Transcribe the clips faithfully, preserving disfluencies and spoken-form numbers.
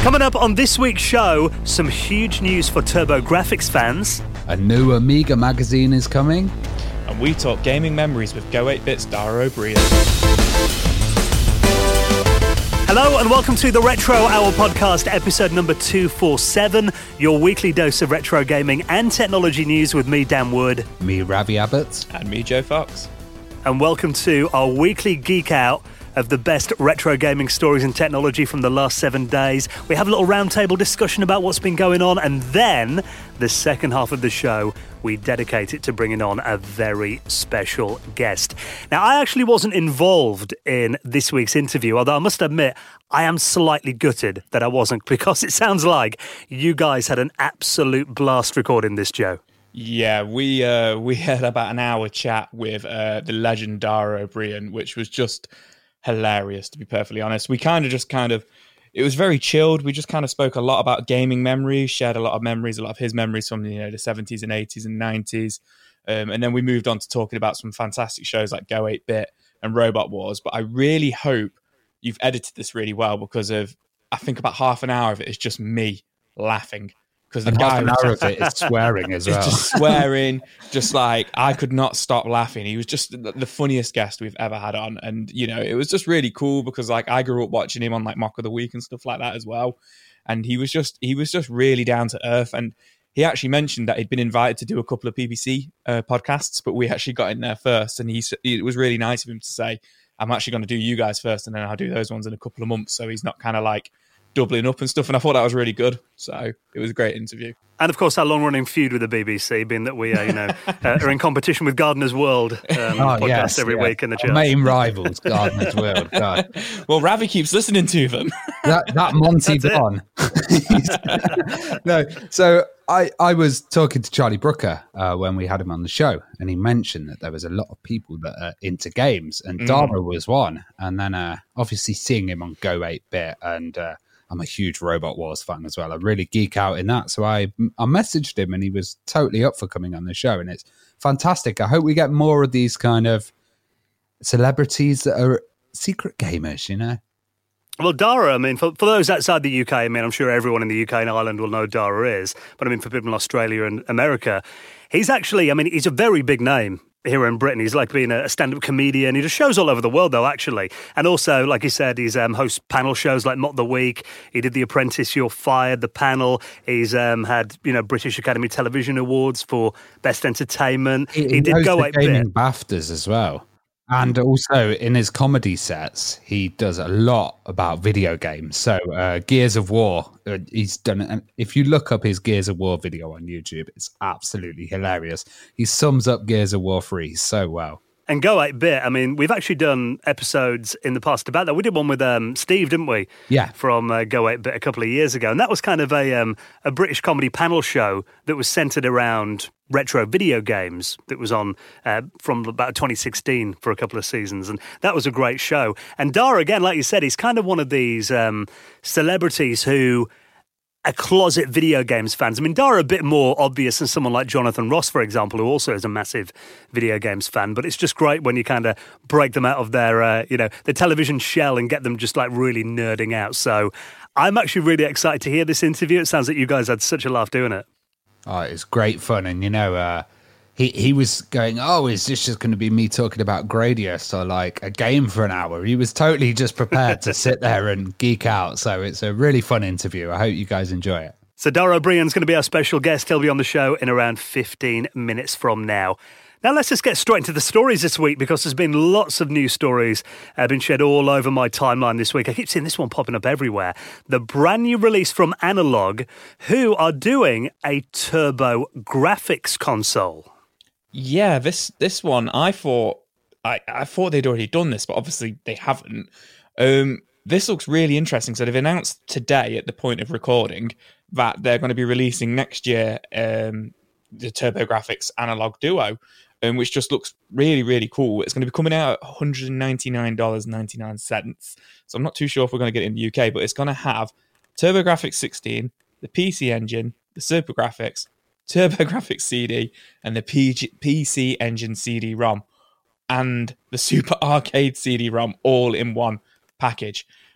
Coming up on this week's show, some huge news for TurboGrafx fans. A new Amiga magazine is coming. And we talk gaming memories with Go eight bit's Dara O'Brien. Hello and welcome to the Retro Hour podcast, episode number two forty-seven, your weekly dose of retro gaming and technology news with me, Dan Wood. Me, Ravi Abbott. And me, Joe Fox. And welcome to our weekly geek out of the best retro gaming stories and technology from the last seven days. We have a little roundtable discussion about what's been going on, and then the second half of the show, we dedicate it to bringing on a very special guest. Now, I actually wasn't involved in this week's interview, although I must admit, I am slightly gutted that I wasn't, because it sounds like you guys had an absolute blast recording this, Joe. Yeah, we uh, we had about an hour chat with uh, the legend Dara O'Brien, which was just hilarious, to be perfectly honest. We kind of just kind of, it was very chilled. We just kind of spoke a lot about gaming memories, shared a lot of memories, a lot of his memories from, you know, the seventies and eighties and nineties. Um, and then we moved on to talking about some fantastic shows like Go eight bit and Robot Wars. But I really hope you've edited this really well, because of, I think about half an hour of it is just me laughing. Because the and guy half an hour of it is swearing as well. Just swearing, just like, I could not stop laughing. He was just the funniest guest we've ever had on. And, you know, it was just really cool because, like, I grew up watching him on, like, Mock of the Week and stuff like that as well. And he was just, he was just really down to earth. And he actually mentioned that he'd been invited to do a couple of P B C uh, podcasts, but we actually got in there first. And he, it was really nice of him to say, I'm actually going to do you guys first, and then I'll do those ones in a couple of months. So he's not kind of like doubling up and stuff, and I thought that was really good. So it was a great interview. And of course, our long-running feud with the B B C, being that we, uh, you know, uh, are in competition with Gardener's World um, oh, podcast yes, every yeah. week in the Our charts. main rivals, Gardener's World. God. Well, Ravi keeps listening to them. That that Monty Don. No, so I I was talking to Charlie Brooker uh, when we had him on the show, and he mentioned that there was a lot of people that are into games, and Mm. Dara was one. And then uh, obviously seeing him on Go eight bit, and uh, I'm a huge Robot Wars fan as well. I really geek out in that. So I I messaged him, and he was totally up for coming on the show, and it's fantastic. I hope we get more of these kind of celebrities that are secret gamers, you know? Well, Dara, I mean, for, for those outside the U K, I mean, I'm sure everyone in the U K and Ireland will know who Dara is. But I mean, for people in Australia and America, he's actually, I mean, he's a very big name here in Britain. He's like being a stand-up comedian. He does shows all over the world, though, actually. And also, like you said, he's um, hosts panel shows like Mock the Week. He did The Apprentice, You're Fired, The Panel. He's um, had, you know, British Academy Television Awards for Best Entertainment. He, he, he did Go eight gaming bit. BAFTAs as well. And also in his comedy sets, he does a lot about video games. So uh, Gears of War, uh, he's done it. And if you look up his Gears of War video on YouTube, it's absolutely hilarious. He sums up Gears of War three so well. And Go eight bit, I mean, we've actually done episodes in the past about that. We did one with um, Steve, didn't we? Yeah. From uh, Go eight bit a couple of years ago. And that was kind of a um, a British comedy panel show that was centred around retro video games that was on uh, from about twenty sixteen for a couple of seasons. And that was a great show. And Dara, again, like you said, he's kind of one of these um, celebrities who are closet video games fans. I mean, Dara a bit more obvious than someone like Jonathan Ross, for example, who also is a massive video games fan. But it's just great when you kind of break them out of their, uh, you know, the television shell and get them just like really nerding out. So I'm actually really excited to hear this interview. It sounds like you guys had such a laugh doing it. Oh, it's great fun. And, you know, uh, he, he was going, oh, is this just going to be me talking about Gradius or like a game for an hour? He was totally just prepared to sit there and geek out. So it's a really fun interview. I hope you guys enjoy it. So Dara O'Brien's going to be our special guest. He'll be on the show in around fifteen minutes from now. Now, let's just get straight into the stories this week, because there's been lots of news stories uh, been shared all over my timeline this week. I keep seeing this one popping up everywhere. The brand new release from Analog, who are doing a TurboGrafx console. Yeah, this this one, I thought I, I thought they'd already done this, but obviously they haven't. Um, this looks really interesting. So they've announced today, at the point of recording, that they're going to be releasing next year um, the TurboGrafx Analog Duo, um, which just looks really, really cool. It's going to be coming out at one hundred ninety-nine dollars and ninety-nine cents. So I'm not too sure if we're going to get it in the U K, but it's going to have TurboGrafx sixteen, the P C Engine, the SuperGrafx, TurboGrafx C D, and the P G- P C Engine C D ROM, and the Super Arcade C D ROM all in one package,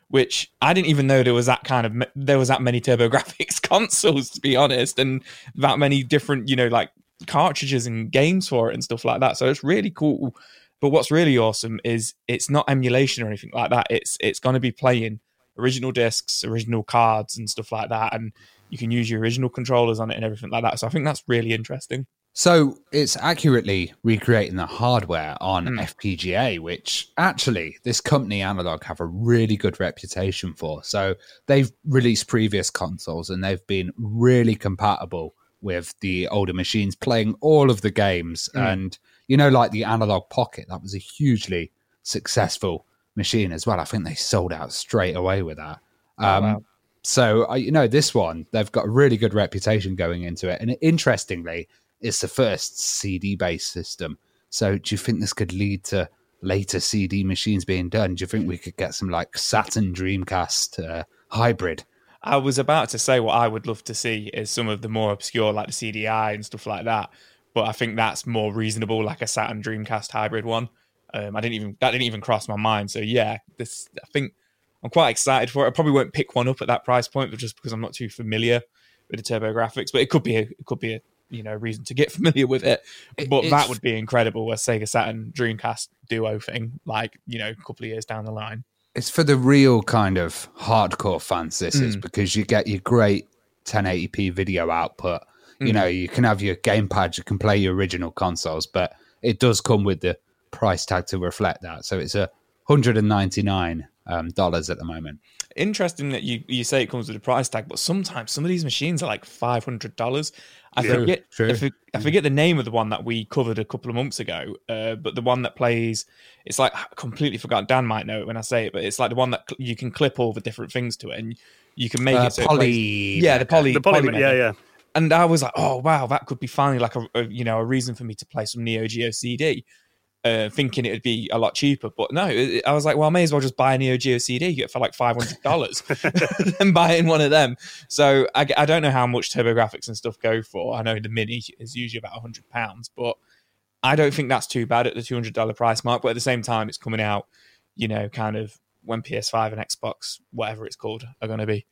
which I didn't even know there was that kind of there was that many TurboGrafx consoles, to be honest, and that many different, you know, like cartridges and games for it and stuff like that. So it's really cool. But what's really awesome is it's not emulation or anything like that. It's it's going to be playing original discs, original cards and stuff like that, and you can use your original controllers on it and everything like that. So I think that's really interesting. So it's accurately recreating the hardware on mm. F P G A, which actually this company Analog have a really good reputation for. So they've released previous consoles and they've been really compatible with the older machines, playing all of the games. Mm. And, you know, like the Analog Pocket, that was a hugely successful machine as well. I think they sold out straight away with that. Um, oh, wow. So, you know, this one, they've got a really good reputation going into it. And interestingly, it's the first C D-based system. So do you think this could lead to later C D machines being done? Do you think we could get some like Saturn Dreamcast uh, hybrid? I was about to say what I would love to see is some of the more obscure, like the C D I and stuff like that. But I think that's more reasonable, like a Saturn Dreamcast hybrid one. Um, I didn't even that didn't even cross my mind. So yeah, this I think I'm quite excited for it. I probably won't pick one up at that price point, but just because I'm not too familiar with the TurboGrafx. But it could be a, it could be a you know reason to get familiar with it. But it's, that would be incredible, a Sega Saturn Dreamcast duo thing, like you know a couple of years down the line. It's for the real kind of hardcore fans, this mm. is, because you get your great ten eighty p video output. You mm. know, you can have your gamepad, you can play your original consoles, but it does come with the price tag to reflect that. So it's a one hundred ninety-nine dollars um, at the moment. Interesting that you, you say it comes with a price tag, but sometimes some of these machines are like five hundred dollars. I yeah, forget true. I, forget I forget the name of the one that we covered a couple of months ago, uh, but the one that plays, it's like, I completely forgot, Dan might know it when I say it, but it's like the one that cl- you can clip all the different things to it and you can make uh, it so poly. It plays, yeah, the poly. The poly, poly yeah, yeah. And I was like, oh, wow, that could be finally like a, a you know a reason for me to play some Neo Geo C D. Uh, thinking it would be a lot cheaper, but no, it, I was like, well, I may as well just buy a Neo Geo C D, get it for like five hundred dollars than buying one of them. So I, I don't know how much TurboGrafx and stuff go for. I know the Mini is usually about one hundred pounds, but I don't think that's too bad at the two hundred dollars price mark. But at the same time, it's coming out, you know, kind of when P S five and Xbox, whatever it's called, are going to be,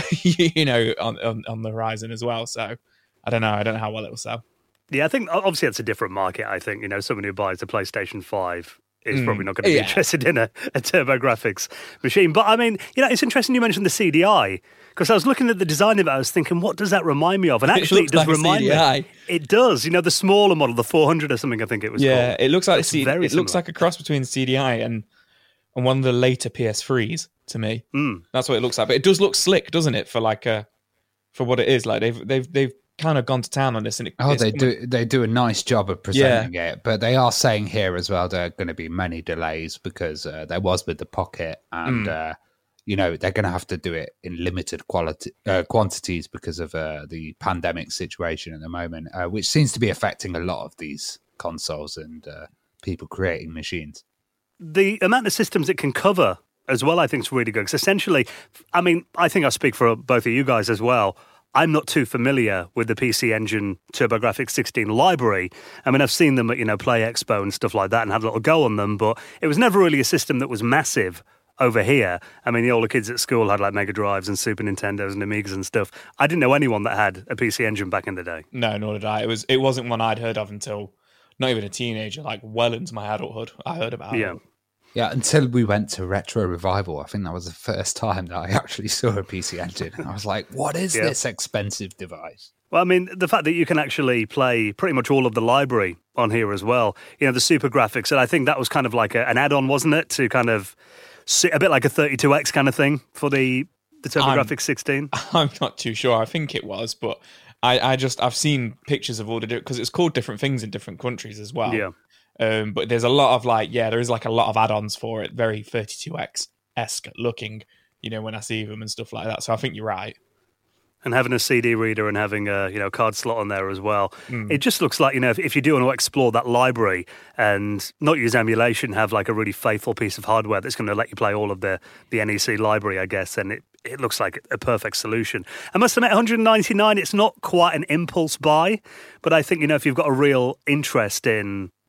you know, on, on, on the horizon as well. So I don't know. I don't know how well it will sell. Yeah, I think obviously it's a different market. I think, you know, someone who buys a PlayStation five is Mm, probably not going to be yeah. interested in a, a TurboGrafx machine. But I mean, you know, it's interesting you mentioned the C D I, because I was looking at the design of it, I was thinking, what does that remind me of? And actually, it, looks does like a remind C D I. me. It does. You know, the smaller model, the four hundred or something, I think it was Yeah, called. it looks like It's the C- very it looks similar. like a cross between the C D I and and one of the later P S threes to me. Mm. That's what it looks like. But it does look slick, doesn't it? For like a for what it is. Like they've they've they've kind of gone to town on this. And it, Oh, it's they coming- do. They do a nice job of presenting it, but they are saying here as well there are going to be many delays because uh, there was with the Pocket, and Mm. uh, you know they're going to have to do it in limited quality uh, quantities because of uh, the pandemic situation at the moment, uh, which seems to be affecting a lot of these consoles and uh, people creating machines. The amount of systems it can cover as well, I think, is really good. Because essentially, I mean, I think I speak for both of you guys as well. I'm not too familiar with the P C Engine TurboGrafx sixteen library. I mean, I've seen them at, you know, Play Expo and stuff like that and had a little go on them, but it was never really a system that was massive over here. I mean, the older kids at school had like Mega Drives and Super Nintendos and Amigas and stuff. I didn't know anyone that had a P C Engine back in the day. No, nor did I. It was it wasn't one I'd heard of until not even a teenager, like well into my adulthood. I heard about Yeah. it. Yeah, until we went to Retro Revival, I think that was the first time that I actually saw a P C Engine. I was like, what is Yeah. this expensive device? Well, I mean, the fact that you can actually play pretty much all of the library on here as well, you know, the Super Graphics, and I think that was kind of like a, an add-on, wasn't it, to kind of si- a bit like a thirty-two X kind of thing for the, the TurboGrafx sixteen? I'm not too sure. I think it was, but I, I just I've seen pictures of all the because it's called different things in different countries as well. Yeah. Um, but there's a lot of like, yeah, there is like a lot of add-ons for it, very thirty-two X-esque looking, you know, when I see them and stuff like that. So I think you're right. And having a C D reader and having a, you know, card slot on there as well. Mm. It just looks like, you know, if, if you do want to explore that library and not use emulation, have like a really faithful piece of hardware that's going to let you play all of the, the N E C library, I guess, then it, it looks like a perfect solution. I must admit, one hundred ninety-nine dollars, it's not quite an impulse buy, but I think, you know, if you've got a real interest in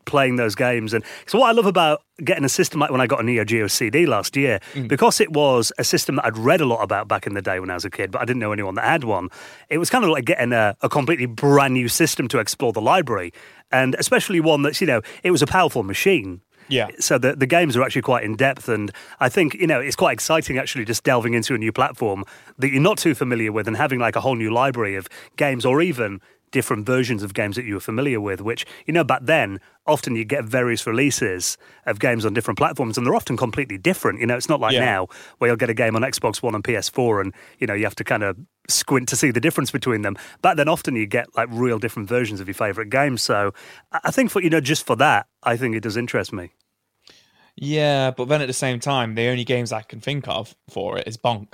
playing those games. And so what I love about getting a system like when I got a Neo Geo C D last year, mm. because it was a system that I'd read a lot about back in the day when I was a kid, but I didn't know anyone that had one, it was kind of like getting a, a completely brand new system to explore the library. And especially one that's, you know, it was a powerful machine. Yeah. So the, the games are actually quite in-depth, and I think, you know, it's quite exciting actually just delving into a new platform that you're not too familiar with and having like a whole new library of games, or even different versions of games that you were familiar with, which, you know, back then, often you get various releases of games on different platforms, and they're often completely different. You know, it's not like yeah. now where you'll get a game on Xbox One and P S four and, you know, you have to kind of squint to see the difference between them. Back then, often you get like real different versions of your favourite games. So I think for, you know, just for that, I think it does interest me. Yeah, but then at the same time, the only games I can think of for it is Bonk.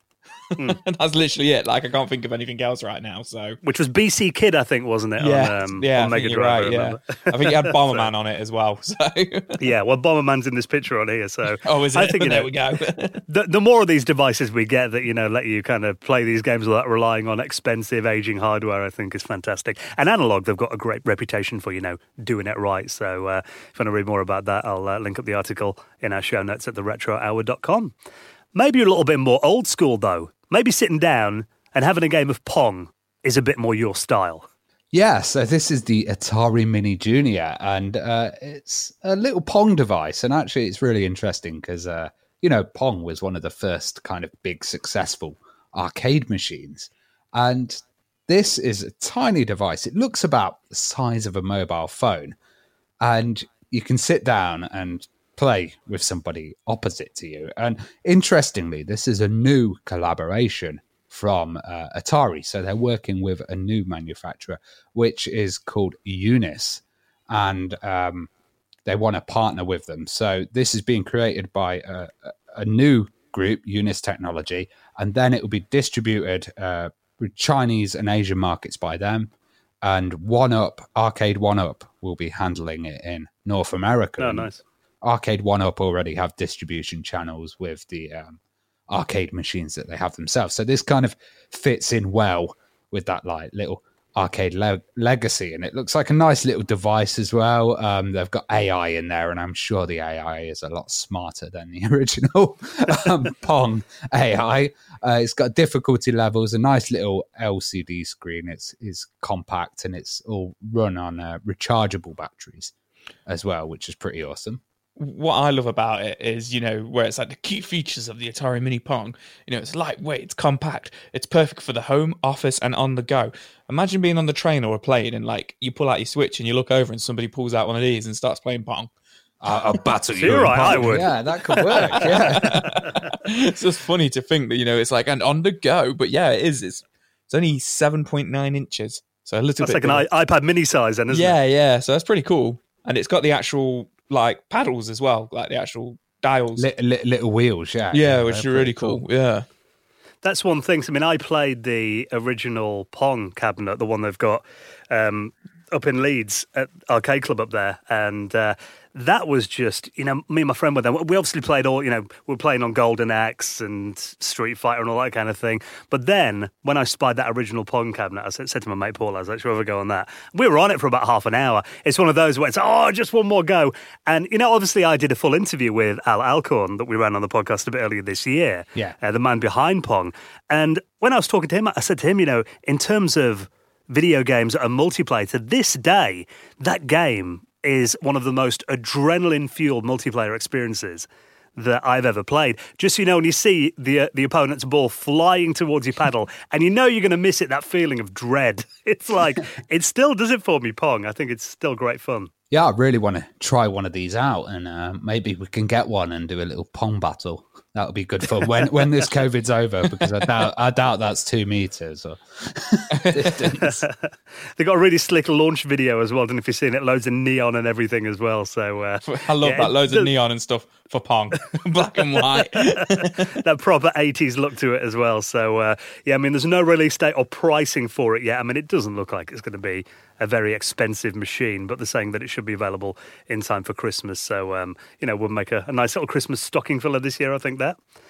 Mm. That's literally it. Like, I can't think of anything else right now. So, which was B C Kid, I think, wasn't it? Yeah, on, um, yeah. on I Mega think Drive. you're right. Yeah, I think you had Bomberman so, on it as well. So, yeah, well, Bomberman's in this picture on here. So, oh, is it? I think, you know, there we go. the, the more of these devices we get that, you know, let you kind of play these games without relying on expensive aging hardware, I think is fantastic. And Analog, they've got a great reputation for, you know, doing it right. So, uh, if you want to read more about that, I'll uh, link up the article in our show notes at the retro hour dot com. Maybe a little bit more old school though. Maybe sitting down and having a game of Pong is a bit more your style. Yeah, so this is the Atari Mini Junior, and uh, it's a little Pong device. And actually, it's really interesting because, uh, you know, Pong was one of the first kind of big successful arcade machines. And this is a tiny device. It looks about the size of a mobile phone. And you can sit down and play with somebody opposite to you. And interestingly, this is a new collaboration from uh, Atari. So they're working with a new manufacturer, which is called Unis. And um, they want to partner with them. So this is being created by a, a new group, Unis Technology, and then it will be distributed uh, with Chinese and Asian markets by them. And One Up, Arcade One Up, will be handling it in North America. Oh, nice. Arcade One Up already have distribution channels with the um, arcade machines that they have themselves. So this kind of fits in well with that like little arcade le- legacy. And it looks like a nice little device as well. Um, they've got A I in there, and I'm sure the A I is a lot smarter than the original um, Pong A I. Uh, it's got difficulty levels, a nice little L C D screen. It's, it's compact, and it's all run on uh, rechargeable batteries as well, which is pretty awesome. What I love about it is, you know, where it's like the key features of the Atari Mini Pong. You know, it's lightweight, it's compact, it's perfect for the home, office, and on the go. Imagine being on the train or a plane and, like, you pull out your Switch and you look over and somebody pulls out one of these and starts playing Pong. Uh, I'll battle you. You're right, I would. Yeah, that could work, yeah. It's just funny to think that, you know, it's like, and on the go. But yeah, it is. It's, it's only seven point nine inches. So a little that's bit. That's like bigger. An iPad mini size then, isn't yeah, it? Yeah, yeah. So that's pretty cool. And it's got the actual, like, paddles as well, like the actual dials. Li- li- little wheels, yeah. Yeah, which are really cool. cool. Yeah. That's one thing. I mean, I played the original Pong cabinet, the one they've got um, up in Leeds at Arcade Club up there. And uh, that was just, you know, me and my friend were there. We obviously played all, you know, we were playing on Golden Axe and Street Fighter and all that kind of thing. But then when I spied that original Pong cabinet, I said, said to my mate Paul, I was like, should we ever go on that? We were on it for about half an hour. It's one of those where it's, oh, just one more go. And, you know, obviously I did a full interview with Al Alcorn that we ran on the podcast a bit earlier this year. Yeah. Uh, the man behind Pong. And when I was talking to him, I said to him, you know, in terms of video games that are multiplayer, to this day, that game is one of the most adrenaline-fueled multiplayer experiences that I've ever played. Just so you know, when you see the uh, the opponent's ball flying towards your paddle, and you know you're going to miss it, that feeling of dread. It's like, it still does it for me, Pong. I think it's still great fun. Yeah, I really want to try one of these out, and uh, maybe we can get one and do a little Pong battle. That would be good fun when when this COVID's over, because I doubt I doubt that's two meters or distance. They got a really slick launch video as well. I don't know if you've seen it. Loads of neon and everything as well. So uh, I love yeah, that. Loads of neon and stuff for Pong, black and white. That proper eighties look to it as well. So uh, yeah, I mean, there's no release date or pricing for it yet. I mean, it doesn't look like it's going to be a very expensive machine, but they're saying that it should be available in time for Christmas. So, um, you know, we'll make a, a nice little Christmas stocking filler this year, I think that.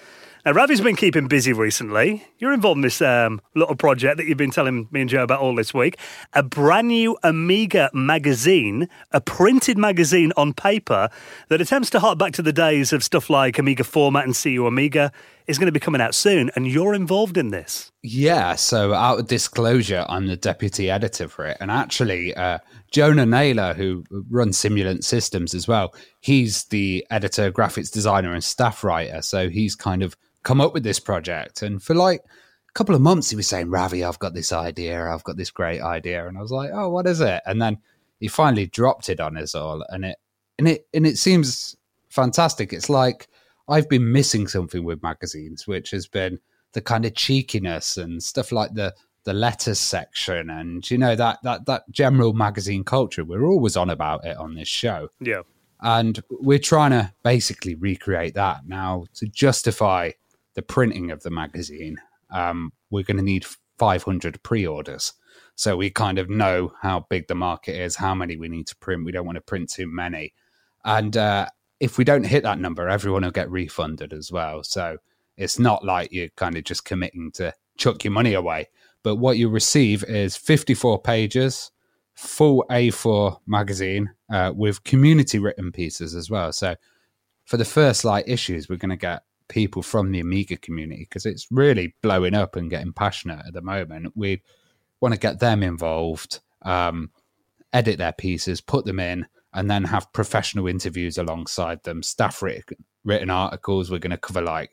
Now, Ravi's been keeping busy recently. You're involved in this um, little project that you've been telling me and Joe about all this week. A brand new Amiga magazine, a printed magazine on paper that attempts to hark back to the days of stuff like Amiga Format and C U Amiga, is going to be coming out soon, and you're involved in this. Yeah, so out of disclosure, I'm the deputy editor for it. And actually, uh, Jonah Naylor, who runs Simulant Systems as well, he's the editor, graphics designer, and staff writer. So he's kind of come up with this project. And for like a couple of months, he was saying, Ravi, I've got this idea. I've got this great idea. And I was like, oh, what is it? And then he finally dropped it on us all. And it, and it, and it seems fantastic. It's like I've been missing something with magazines, which has been the kind of cheekiness and stuff like the the letters section and, you know, that that that general magazine culture. We're always on about it on this show. Yeah. And we're trying to basically recreate that. Now, to justify the printing of the magazine, um, we're going to need five hundred pre-orders. So we kind of know how big the market is, how many we need to print. We don't want to print too many. And uh, if we don't hit that number, everyone will get refunded as well. So it's not like you're kind of just committing to chuck your money away. But what you receive is fifty-four pages, full A four magazine uh, with community written pieces as well. So for the first like issues, we're going to get people from the Amiga community because it's really blowing up and getting passionate at the moment. We want to get them involved, um, edit their pieces, put them in, and then have professional interviews alongside them, staff written, written articles. We're going to cover like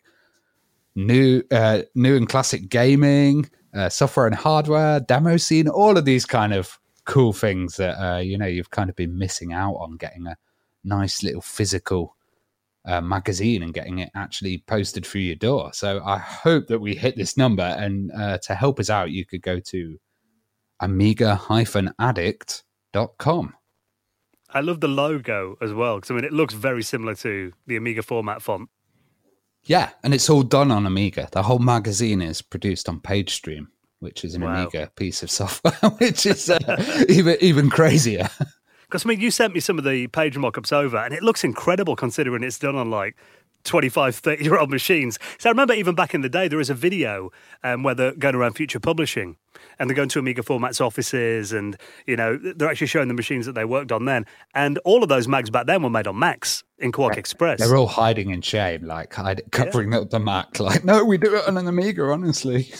new uh, new and classic gaming, uh, software and hardware, demo scene, all of these kind of cool things that, uh, you know, you've kind of been missing out on getting a nice little physical uh, magazine and getting it actually posted through your door. So I hope that we hit this number. And uh, to help us out, you could go to amiga addict dot com. I love the logo as well, because I mean, it looks very similar to the Amiga Format font. Yeah, and it's all done on Amiga. The whole magazine is produced on PageStream, which is an Wow. Amiga piece of software, which is uh, even even crazier. Because I mean, you sent me some of the page mock-ups over, and it looks incredible considering it's done on like twenty-five, thirty-year-old machines. So I remember even back in the day, there was a video um, where they're going around Future Publishing, and they're going to Amiga Format's offices, and, you know, they're actually showing the machines that they worked on then. And all of those mags back then were made on Macs in Quark Express. They're all hiding in shame, like hide, covering up the Mac. Like, no, we do it on an Amiga, honestly.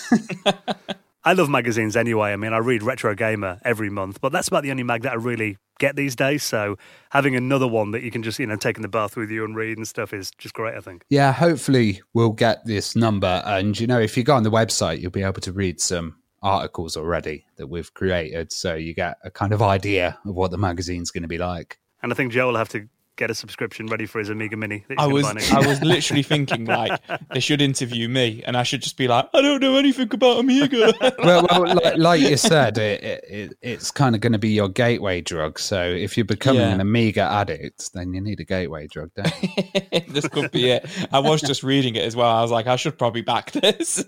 I love magazines anyway. I mean, I read Retro Gamer every month, but that's about the only mag that I really get these days. So having another one that you can just, you know, take in the bath with you and read and stuff is just great, I think. Yeah, hopefully we'll get this number. And, you know, if you go on the website, you'll be able to read some articles already that we've created. So you get a kind of idea of what the magazine's going to be like. And I think Joe will have to get a subscription ready for his Amiga Mini. That he's I gonna was buy next I year. was literally thinking like they should interview me and I should just be like, I don't know anything about Amiga. well, well like, like you said, it, it, it, it's kind of going to be your gateway drug. So if you're becoming Yeah. an Amiga addict, then you need a gateway drug, don't you? This could be it. I was just reading it as well. I was like, I should probably back this.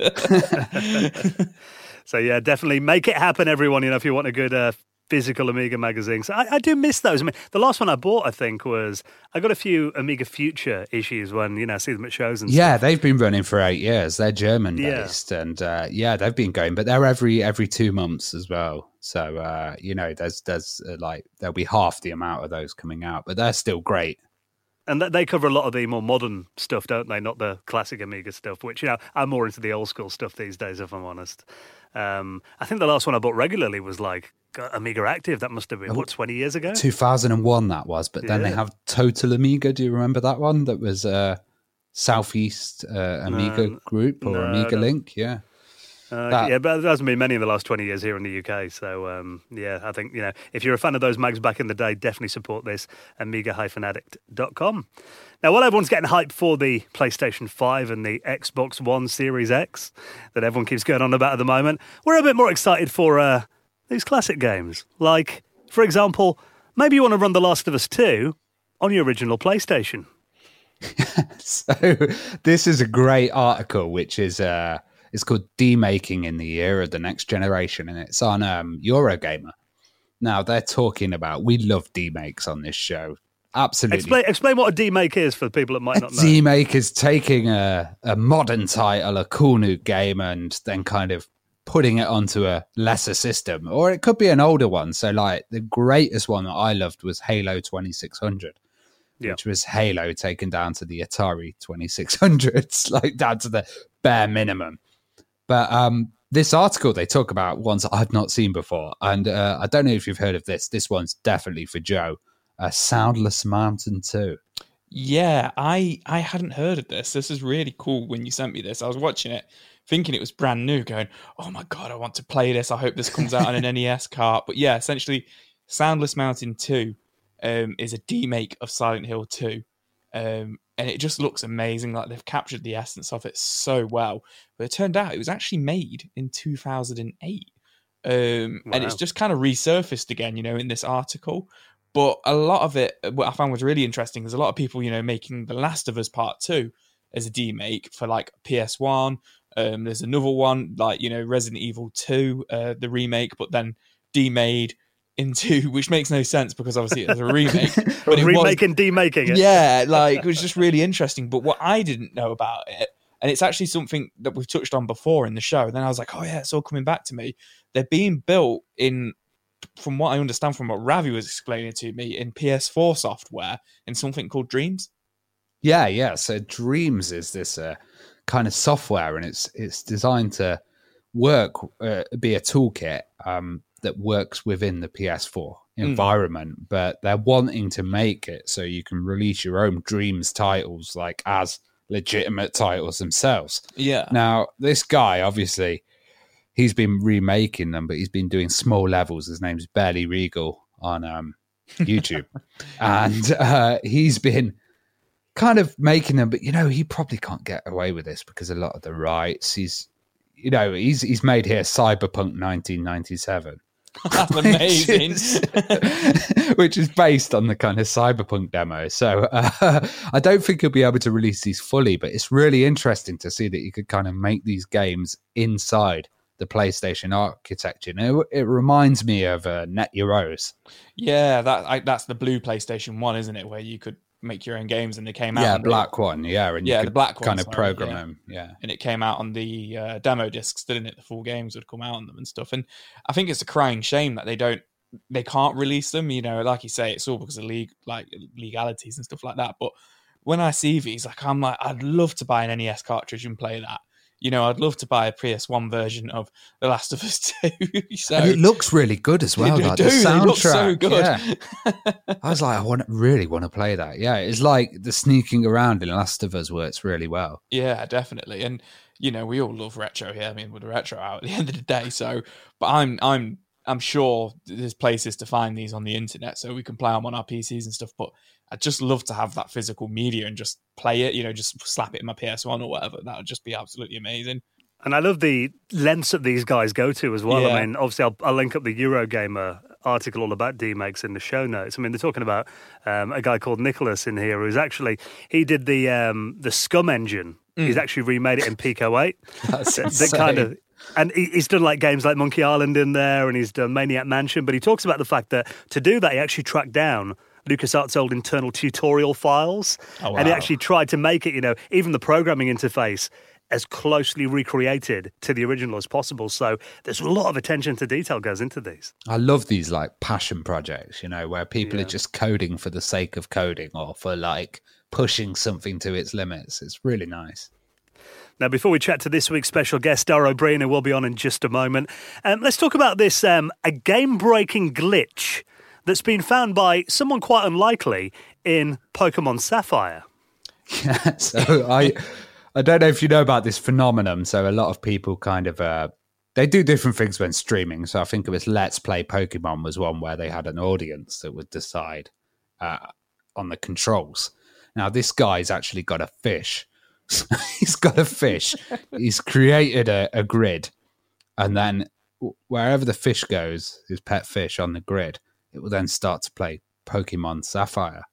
So yeah, definitely make it happen, everyone. You know, if you want a good uh, physical Amiga magazine. So I, I do miss those. I mean, the last one I bought, I think, was I got a few Amiga Future issues when, you know, I see them at shows and Yeah, stuff. they've been running for eight years. They're German Yeah. based, and uh, yeah, they've been going, but they're every every two months as well. So uh, you know, there's there's uh, like there'll be half the amount of those coming out, but they're still great. And th- they cover a lot of the more modern stuff, don't they? Not the classic Amiga stuff, which, you know, I'm more into the old school stuff these days, if I'm honest. Um, I think the last one I bought regularly was like uh, Amiga Active. That must have been, what, twenty years ago? two thousand one that was, but then they Yeah. have Total Amiga. Do you remember that one? That was uh, Southeast uh, Amiga No, Group or no, Amiga no. Link. Yeah. Uh, That- yeah, but there hasn't been many in the last twenty years here in the U K. So, um, yeah, I think, you know, if you're a fan of those mags back in the day, definitely support this, amiga addict dot com. Now, while everyone's getting hyped for the PlayStation five and the Xbox One Series X that everyone keeps going on about at the moment, we're a bit more excited for uh, these classic games. Like, for example, maybe you want to run The Last of Us two on your original PlayStation. So this is a great article, which is uh, it's called "Demaking in the Year of the Next Generation," and it's on um, Eurogamer. Now they're talking about we love demakes on this show. absolutely. Explain, explain what a demake is for people that might not know. A demake is taking a, a modern title, a cool new game, and then kind of putting it onto a lesser system. Or it could be an older one. So, like, the greatest one that I loved was Halo twenty-six hundred. Yep. Which was Halo taken down to the Atari twenty-six hundreds, like down to the bare minimum. But um, this article, they talk about ones I've not seen before. And uh, I don't know if you've heard of this. This one's definitely for Joe. Uh, Soundless Mountain two. Yeah, I, I hadn't heard of this. This is really cool when you sent me this. I was watching it, thinking it was brand new, going, oh my God, I want to play this. I hope this comes out on an N E S cart. But yeah, essentially, Soundless Mountain two. Um, is a demake of Silent Hill two. Um, and it just looks amazing. Like, they've captured the essence of it so well. But it turned out it was actually made in two thousand eight. Um, wow. And it's just kind of resurfaced again, you know, in this article. But a lot of it, what I found was really interesting, is a lot of people, you know, making The Last of Us Part two as a demake for, like, P S one. Um, there's another one, like, you know, Resident Evil two, uh, the remake, but then demade into, which makes no sense because obviously it was a remake. But it remake was, and demaking it. Yeah, like, it was just really interesting. But what I didn't know about it, and it's actually something that we've touched on before in the show, then I was like, oh yeah, it's all coming back to me. They're being built in, from what I understand from what Ravi was explaining to me, in P S four software in something called Dreams. Yeah, yeah. So Dreams is this uh, kind of software, and it's it's designed to work, uh, be a toolkit um, that works within the P S four environment, mm. but they're wanting to make it so you can release your own Dreams titles, like as legitimate titles themselves. Yeah. Now, this guy, obviously, he's been remaking them, but he's been doing small levels. His name's Barely Regal on um, YouTube. and uh, he's been kind of making them, but, you know, he probably can't get away with this because a lot of the rights, he's, you know, he's he's made here Cyberpunk nineteen ninety-seven. That's amazing. Which is, which is based on the kind of Cyberpunk demo. So uh, I don't think he'll be able to release these fully, but it's really interesting to see that you could kind of make these games inside the PlayStation architecture. And it, it reminds me of uh, Net Heroes. Yeah, that I, that's the blue PlayStation one, isn't it? Where you could make your own games and they came out. Yeah, on black the, one. Yeah, and yeah, you could the black one, kind of sorry, program yeah. them. Yeah, and it came out on the uh, demo discs, didn't it? The full games would come out on them and stuff. And I think it's a crying shame that they don't, they can't release them. You know, like you say, it's all because of league, like legalities and stuff like that. But when I see these, like, I'm like, I'd love to buy an N E S cartridge and play that. You know, I'd love to buy a P S one version of The Last of Us two. So, and it looks really good as well. They like do, the they soundtrack, look so good. Yeah. I was like, I want really want to play that. Yeah, it's like the sneaking around in Last of Us works really well. Yeah, definitely. And you know, we all love retro here. I mean, with the retro out at the end of the day. So, but I'm, I'm, I'm sure there's places to find these on the internet, so we can play them on our P Cs and stuff. But I'd just love to have that physical media and just play it. You know, just slap it in my P S one or whatever. That would just be absolutely amazing. And I love the lengths that these guys go to as well. Yeah. I mean, obviously, I'll, I'll link up the Eurogamer article all about demakes in the show notes. I mean, they're talking about um, a guy called Nicholas in here who's actually, he did the um, the Scum engine. Mm. He's actually remade it in Pico eight. That's that, that kind of, and he, he's done like games like Monkey Island in there, and he's done Maniac Mansion. But he talks about the fact that to do that, he actually tracked down LucasArts' old internal tutorial files. Oh, wow. And he actually tried to make it, you know, even the programming interface as closely recreated to the original as possible. So there's a lot of attention to detail goes into these. I love these like passion projects, you know, where people Yeah. are just coding for the sake of coding or for like pushing something to its limits. It's really nice. Now, before we chat to this week's special guest, Dara O'Brien, who will be on in just a moment, um, let's talk about this, um, a game-breaking glitch that's been found by someone quite unlikely in Pokemon Sapphire. Yeah, so I... I don't know if you know about this phenomenon. So a lot of people kind of, uh, they do different things when streaming. So I think it was Let's Play Pokemon was one where they had an audience that would decide uh, on the controls. Now, this guy's actually got a fish. He's got a fish. He's created a, a grid. And then wherever the fish goes, his pet fish on the grid, it will then start to play Pokemon Sapphire.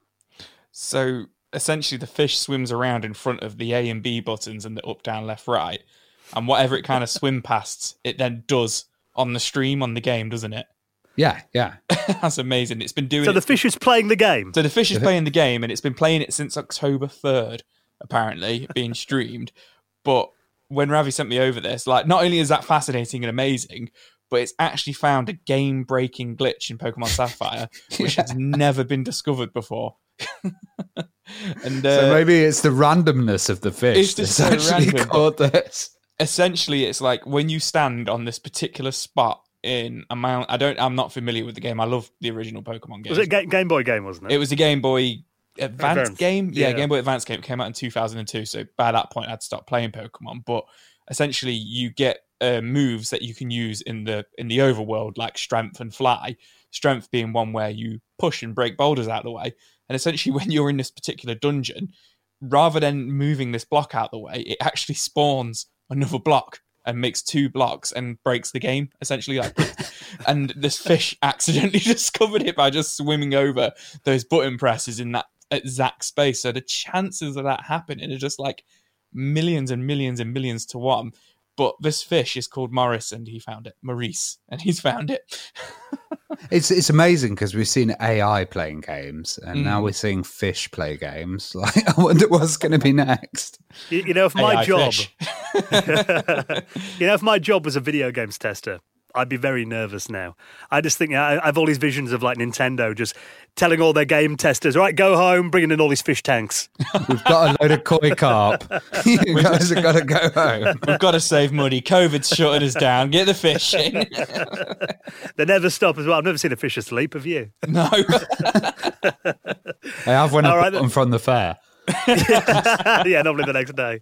So essentially the fish swims around in front of the A and B buttons and the up, down, left, right. And whatever it kind of swim past, it then does on the stream, on the game, doesn't it? Yeah, yeah. That's amazing. It's been doing So it the fish is playing the game. So the fish is playing the game, and it's been playing it since October third, apparently, being streamed. But when Ravi sent me over this, like, not only is that fascinating and amazing, but it's actually found a game-breaking glitch in Pokemon Sapphire, which yeah. has never been discovered before. and uh, So maybe it's the randomness of the fish it's just that's so actually random. caught this. Essentially, it's like when you stand on this particular spot in a mount. I don't. I'm not familiar with the game. I love the original Pokemon game. Was it a Game Boy game, wasn't it? It was a Game Boy Advance, Advance. game. Yeah, yeah, Game Boy Advance game. It came out in two thousand two. So by that point, I'd stopped playing Pokemon. But essentially, you get uh, moves that you can use in the in the overworld, like Strength and Fly. Strength being one where you push and break boulders out of the way. And essentially, when you're in this particular dungeon, rather than moving this block out of the way, it actually spawns another block and makes two blocks and breaks the game, essentially. Like, and this fish accidentally discovered it by just swimming over those button presses in that exact space. So the chances of that happening are just like millions and millions and millions to one. But this fish is called Morris, and he found it. Maurice, and he's found it. It's it's amazing because we've seen A I playing games, and Mm. now we're seeing fish play games. Like, I wonder what's going to be next. You, you know, if my A I job, fish. you know, if my job was a video games tester, I'd be very nervous now. I just think I, I have all these visions of like Nintendo just telling all their game testers, "All right, go home, bringing in all these fish tanks." We've got a load of koi carp. You guys have got to go home. We've got to save money. COVID's shutting us down. Get the fish in. They never stop as well. I've never seen a fish asleep. Have you? No. I have when I All bought right, them from the fair. Yeah, normally the next day.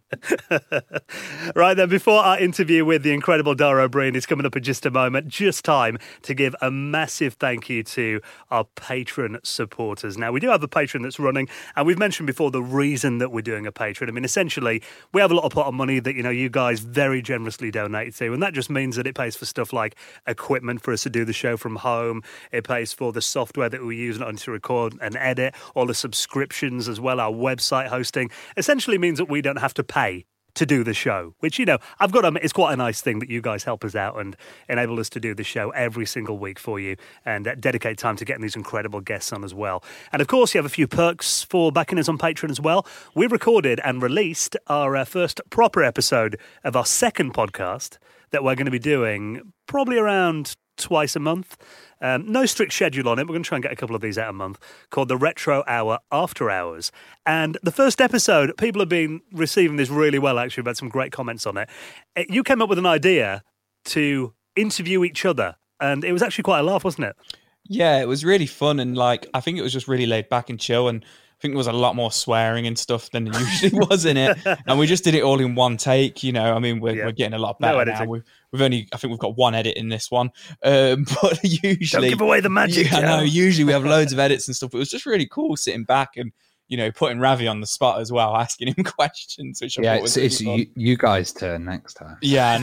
Right then, before our interview with the incredible Dara Ó Briain is coming up in just a moment, just time to give a massive thank you to our patron supporters. Now, we do have a patron that's running, and we've mentioned before the reason that we're doing a patron. I mean, essentially, we have a lot of pot of money that, you know, you guys very generously donate to, and that just means that it pays for stuff like equipment for us to do the show from home. It pays for the software that we use not only to record and edit, all the subscriptions as well, our website hosting. Essentially means that we don't have to pay to do the show, which, you know, I've got to admit, it's quite a nice thing that you guys help us out and enable us to do the show every single week for you and uh, dedicate time to getting these incredible guests on as well. And of course, you have a few perks for backing us on Patreon as well. We recorded and released our uh, first proper episode of our second podcast that we're going to be doing probably around twice a month. Um, no strict schedule on it. We're going to try and get a couple of these out a month, called the Retro Hour After Hours. And the first episode, people have been receiving this really well, actually. We've had some great comments on it. It- You came up with an idea to interview each other, and it was actually quite a laugh, wasn't it? Yeah, it was really fun, and like I think it was just really laid back and chill, and I think there was a lot more swearing and stuff than there usually was in it. And we just did it all in one take, you know. I mean, we're Yeah. we're getting a lot No better editing. now. We've we've only I think we've got one edit in this one, um, but usually Don't give away the magic, Yeah, I know. Joe. Usually we have loads of edits and stuff. It was just really cool sitting back and, you know, putting Ravi on the spot as well, asking him questions, which I Yeah, thought was it's, really it's fun. you, you guys' turn next time. Yeah, I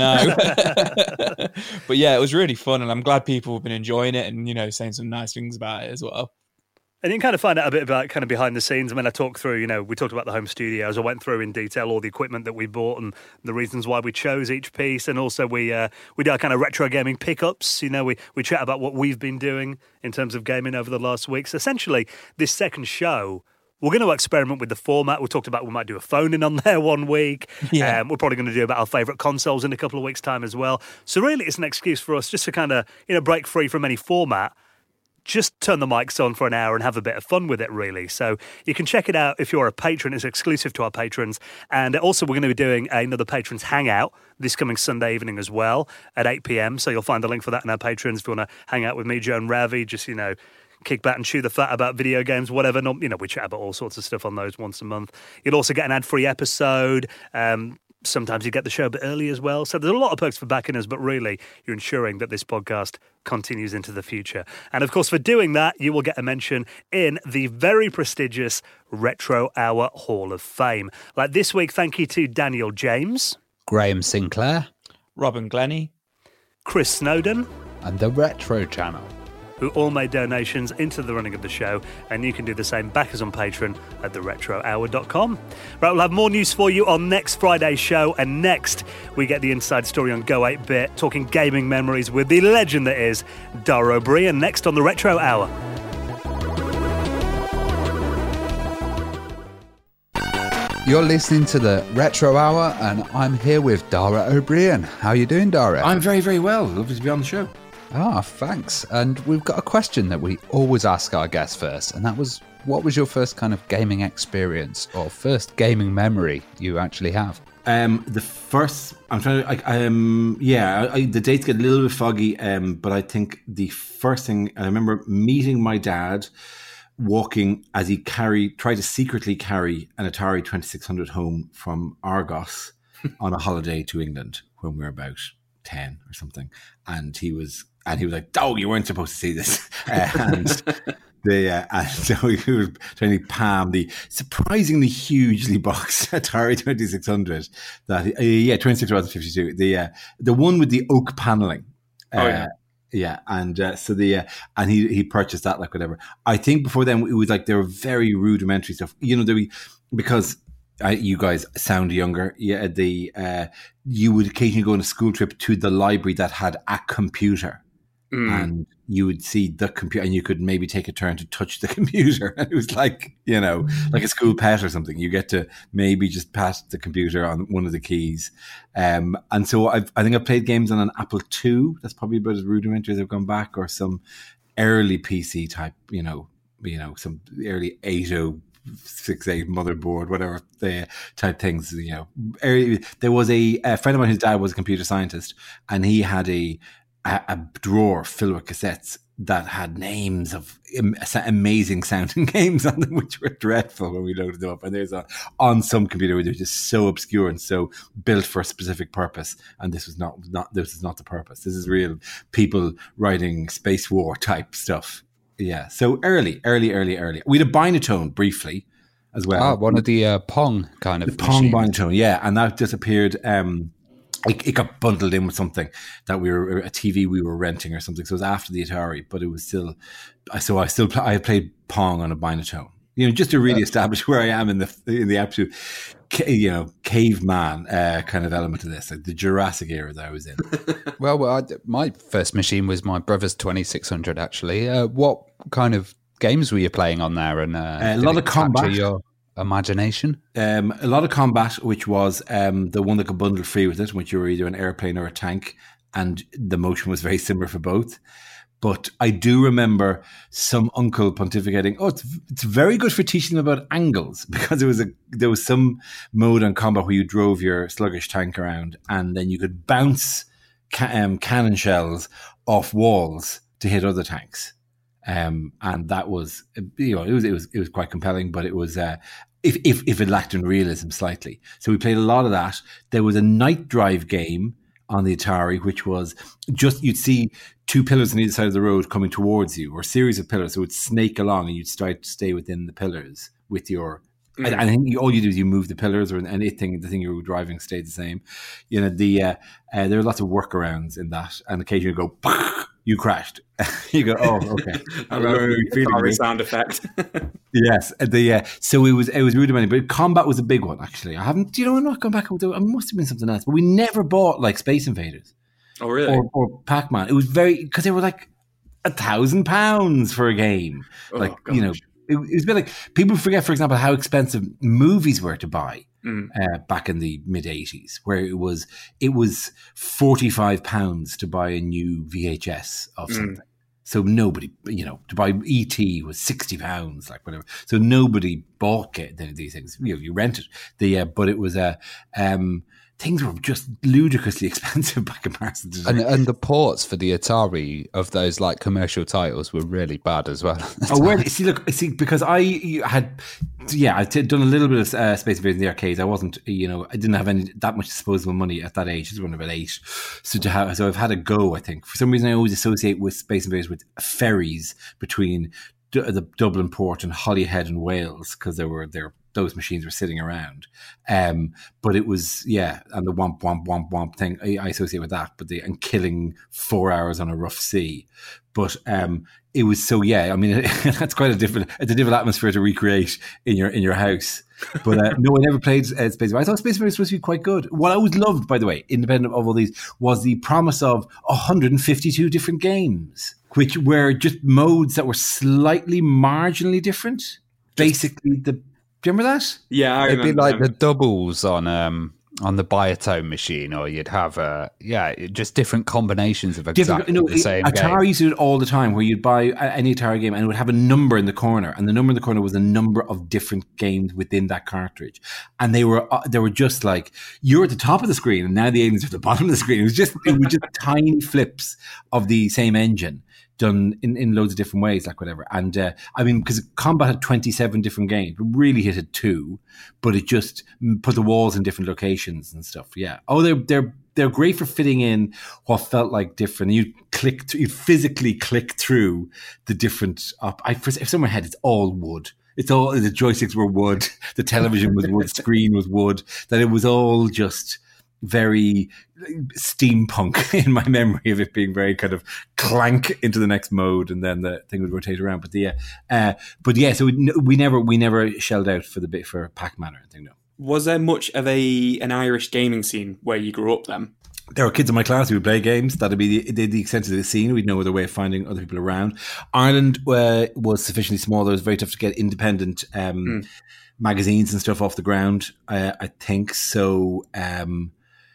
know. But yeah, it was really fun, and I'm glad people have been enjoying it and, you know, saying some nice things about it as well. And you can kind of find out a bit about kind of behind the scenes. I mean, I talked through, you know, we talked about the home studios. I went through in detail all the equipment that we bought and the reasons why we chose each piece. And also we uh, we do our kind of retro gaming pickups. You know, we, we chat about what we've been doing in terms of gaming over the last weeks. Essentially, this second show, we're going to experiment with the format. We talked about we might do a phone-in on there one week. Yeah. Um, we're probably going to do about our favourite consoles in a couple of weeks' time as well. So really, it's an excuse for us just to kind of, you know, break free from any format. Just turn the mics on for an hour and have a bit of fun with it, really. So you can check it out if you're a patron. It's exclusive to our patrons. And also, we're going to be doing another Patrons Hangout this coming Sunday evening as well at eight p.m. So you'll find the link for that in our patrons if you want to hang out with me, Joe and Ravi. Just, you know, kick back and chew the fat about video games, whatever. Not, you know, we chat about all sorts of stuff on those once a month. You'll also get an ad-free episode. Um, Sometimes you get the show a bit early as well. So there's a lot of perks for backing us, but really you're ensuring that this podcast continues into the future. And of course, for doing that, you will get a mention in the very prestigious Retro Hour Hall of Fame. Like this week, thank you to Daniel James, Graham Sinclair Robin Glennie. Chris Snowden, and the Retro Channel. who all made donations into the running of the show, and you can do the same back us on Patreon at the retro hour dot com. Right, we'll have more news for you on next Friday's show, and next we get the inside story on Go eight bit, talking gaming memories with the legend that is Dara Ó Briain, next on the Retro Hour. You're listening to the Retro Hour, and I'm here with Dara Ó Briain. How are you doing, Dara? I'm very, very well. Lovely to be on the show. Ah, thanks. And we've got a question that we always ask our guests first, and that was, what was your first kind of gaming experience or first gaming memory you actually have? Um, the first, I'm trying to, I, um, yeah, I, the dates get a little bit foggy, um, but I think the first thing, I remember meeting my dad walking as he carried, tried to secretly carry an Atari twenty-six hundred home from Argos on a holiday to England when we were about ten or something. And he was, and he was like, "Oh, you weren't supposed to see this." Uh, and the, uh, and so he was trying to palm the surprisingly hugely boxed Atari twenty-six hundred that, uh, yeah, twenty-six rather than fifty-two. The, uh, the one with the oak paneling. Uh, oh, yeah. Yeah, and uh, so the uh, and he he purchased that, like, whatever. I think before then it was like there were very rudimentary stuff, you know. There we because I, you guys sound younger. Yeah, the uh, you would occasionally go on a school trip to the library that had a computer, mm. and you would see the computer, and you could maybe take a turn to touch the computer. And it was like, you know, like a school pet or something. You get to maybe just pat the computer on one of the keys. Um, and so I've, I think I've played games on an Apple two. That's probably about as rudimentary as I've gone back, or some early P C type, you know, you know, some early eight oh six eight motherboard, whatever the type things, you know. Early, there was a, a friend of mine whose dad was a computer scientist, and he had a A, a drawer filled with cassettes that had names of am- amazing sounding games on them, which were dreadful when we loaded them up. And there's a, on some computer where they're just so obscure and so built for a specific purpose. And this was not, not this is not the purpose. This is real people writing space war type stuff. Yeah. So early, early, early, early. We had a Binatone briefly as well. Ah, one of the uh, Pong kind of the Pong machines. Binatone, yeah. And that disappeared. Um, It, it got bundled in with something that we were, a T V we were renting or something. So it was after the Atari, but it was still, so I still, I played Pong on a Binatone, you know, just to really establish where I am in the, in the absolute, you know, caveman uh, kind of element of this, like the Jurassic era that I was in. well, well I, my first machine was my brother's twenty-six hundred, actually. Uh, what kind of games were you playing on there? And uh, uh, a lot of combat. Your imagination? Um, a lot of combat, which was um, the one that got bundled free with it, which you were either an airplane or a tank, and the motion was very similar for both. But I do remember some uncle pontificating, oh, it's, it's very good for teaching them about angles, because there was a there was some mode on combat where you drove your sluggish tank around, and then you could bounce ca- um, cannon shells off walls to hit other tanks. Um, and that was, you know, it was it was it was quite compelling, but it was uh, if if if it lacked in realism slightly. So we played a lot of that. There was a night drive game on the Atari, which was just, you'd see two pillars on either side of the road coming towards you, or a series of pillars. So it would snake along, and you'd start to stay within the pillars with your. Mm. I, I think all you do is you move the pillars, or anything, the thing you were driving stayed the same. You know, the uh, uh, there are lots of workarounds in that, and occasionally you go. You crashed. You go, oh, okay. I remember the sound effect. Yes, the uh, so it was it was rudimentary, but combat was a big one. Actually, I haven't. Do you know? I'm not going back. I must have been something else, but we never bought like Space Invaders. Oh, really? Or, or Pac-Man. It was very, because they were like a thousand pounds for a game. Oh, like gosh. You know, it, it was a bit like, people forget, for example, how expensive movies were to buy. Mm. Uh, back in the mid eighties, where it was it was forty-five pounds to buy a new V H S of something. Mm. So nobody, you know, to buy E T was sixty pounds, like whatever. So nobody bought these things. You know, you rented the, uh, but it was a. Uh, um, things were just ludicrously expensive back in comparison to and, and the ports for the Atari of those like commercial titles were really bad as well. Oh, well, see, look, see, because I had, yeah, I'd done a little bit of uh, Space Invaders in the arcades. I wasn't, you know, I didn't have any that much disposable money at that age. I was only about eight, so to have, so I've had a go. I think for some reason I always associate with Space Invaders with ferries between the Dublin port and Holyhead in Wales, because they were they're those machines were sitting around. Um, but it was, yeah, and the womp, womp, womp, womp thing, I, I associate with that, but the, and killing four hours on a rough sea. But um, it was so, yeah, I mean, that's quite a different, it's a different atmosphere to recreate in your in your house. But uh, no, I never played uh, Space Marine. I thought Space Marine was supposed to be quite good. What I always loved, by the way, independent of all these, was the promise of one hundred fifty-two different games, which were just modes that were slightly marginally different. Basically, the do you remember that? Yeah, I It'd remember be like them. the doubles on um on the Biotone machine, or you'd have uh yeah, just different combinations of exactly Different, no, the same Atari game. used to do it all the time, where you'd buy a- any Atari game and it would have a number in the corner, and the number in the corner was the number of different games within that cartridge, and they were uh, they were just like, you're at the top of the screen, and now the aliens are at the bottom of the screen. It was just it was just tiny flips of the same engine done in, in loads of different ways, like whatever. And uh, I mean, because Combat had twenty-seven different games, it really hit it two, but it just put the walls in different locations and stuff. Yeah. Oh, they're they're they're great for fitting in what felt like different. You click, th- you physically click through the different. Op- I for some head, it's all wood. It's all the joysticks were wood, the television was wood, screen was wood. That it was all just very steampunk in my memory of it being very kind of clank into the next mode, and then the thing would rotate around. But the uh, uh, but yeah, so we, we never we never shelled out for the bit for Pac-Man or anything. No. Was there much of a an Irish gaming scene where you grew up then? There were kids in my class who would play games. That'd be the, the, the extent of the scene. We'd no other way of finding other people around. Ireland uh, was sufficiently small that it was very tough to get independent um, mm. magazines and stuff off the ground, uh, I think. So um,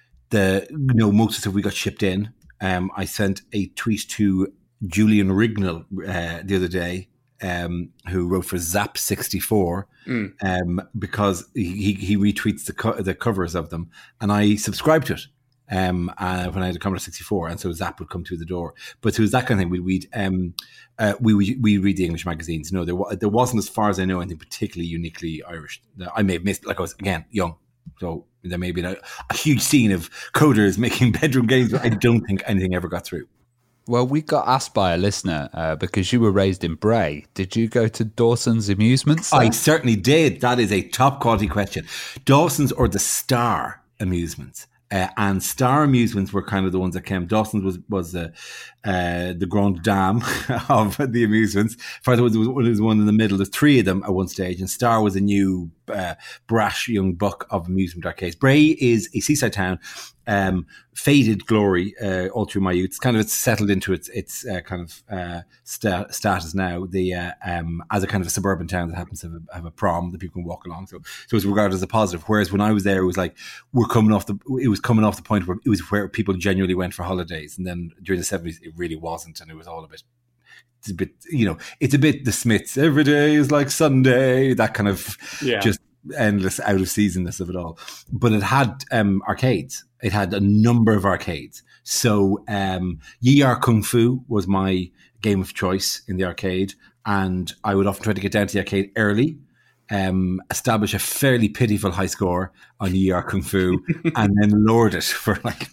the you know most of the stuff we got shipped in. Um, I sent a tweet to Julian Rignall uh, the other day, um, who wrote for Zap sixty-four, mm. um, because he, he retweets the co- the covers of them, and I subscribed to it. Um, uh, when I had a Commodore sixty-four, and so Zap would come through the door. But it was that kind of thing. We'd read, um, uh, we we we read the English magazines. No, there wa- there wasn't, as far as I know, anything particularly uniquely Irish. I may have missed, like I was again young, so there may be a, a huge scene of coders making bedroom games, but I don't think anything ever got through. Well, we got asked by a listener uh, because you were raised in Bray. Did you go to Dawson's Amusements? I certainly did. That is a top quality question. Dawson's or the Star Amusements? Uh, and Star Amusements were kind of the ones that came. Dawson's was was the uh, the grande dame of the amusements. Further was was one in the middle. There's three of them at one stage, and Star was a new uh, brash young buck of amusement arcades. Bray is a seaside town, um, faded glory uh, all through my youth. It's kind of it's settled into its its uh, kind of uh, sta- status now. The uh, um, as a kind of a suburban town that happens to have a, have a prom that people can walk along. So so it's regarded as a positive. Whereas when I was there, it was like we're coming off the. It was coming off the point where it was where people genuinely went for holidays, and then during the seventies, it really wasn't, and it was all a bit. It's a bit, you know, it's a bit the Smiths. Every day is like Sunday. That kind of yeah. just endless out of seasonness of it all. But it had um, arcades. It had a number of arcades. So um, Yi Ar Kung Fu was my game of choice in the arcade, and I would often try to get down to the arcade early. Um, establish a fairly pitiful high score on Yi Ar Kung Fu, and then lord it for like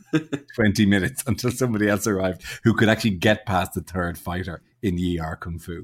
twenty minutes until somebody else arrived who could actually get past the third fighter in Yi Ar Kung Fu.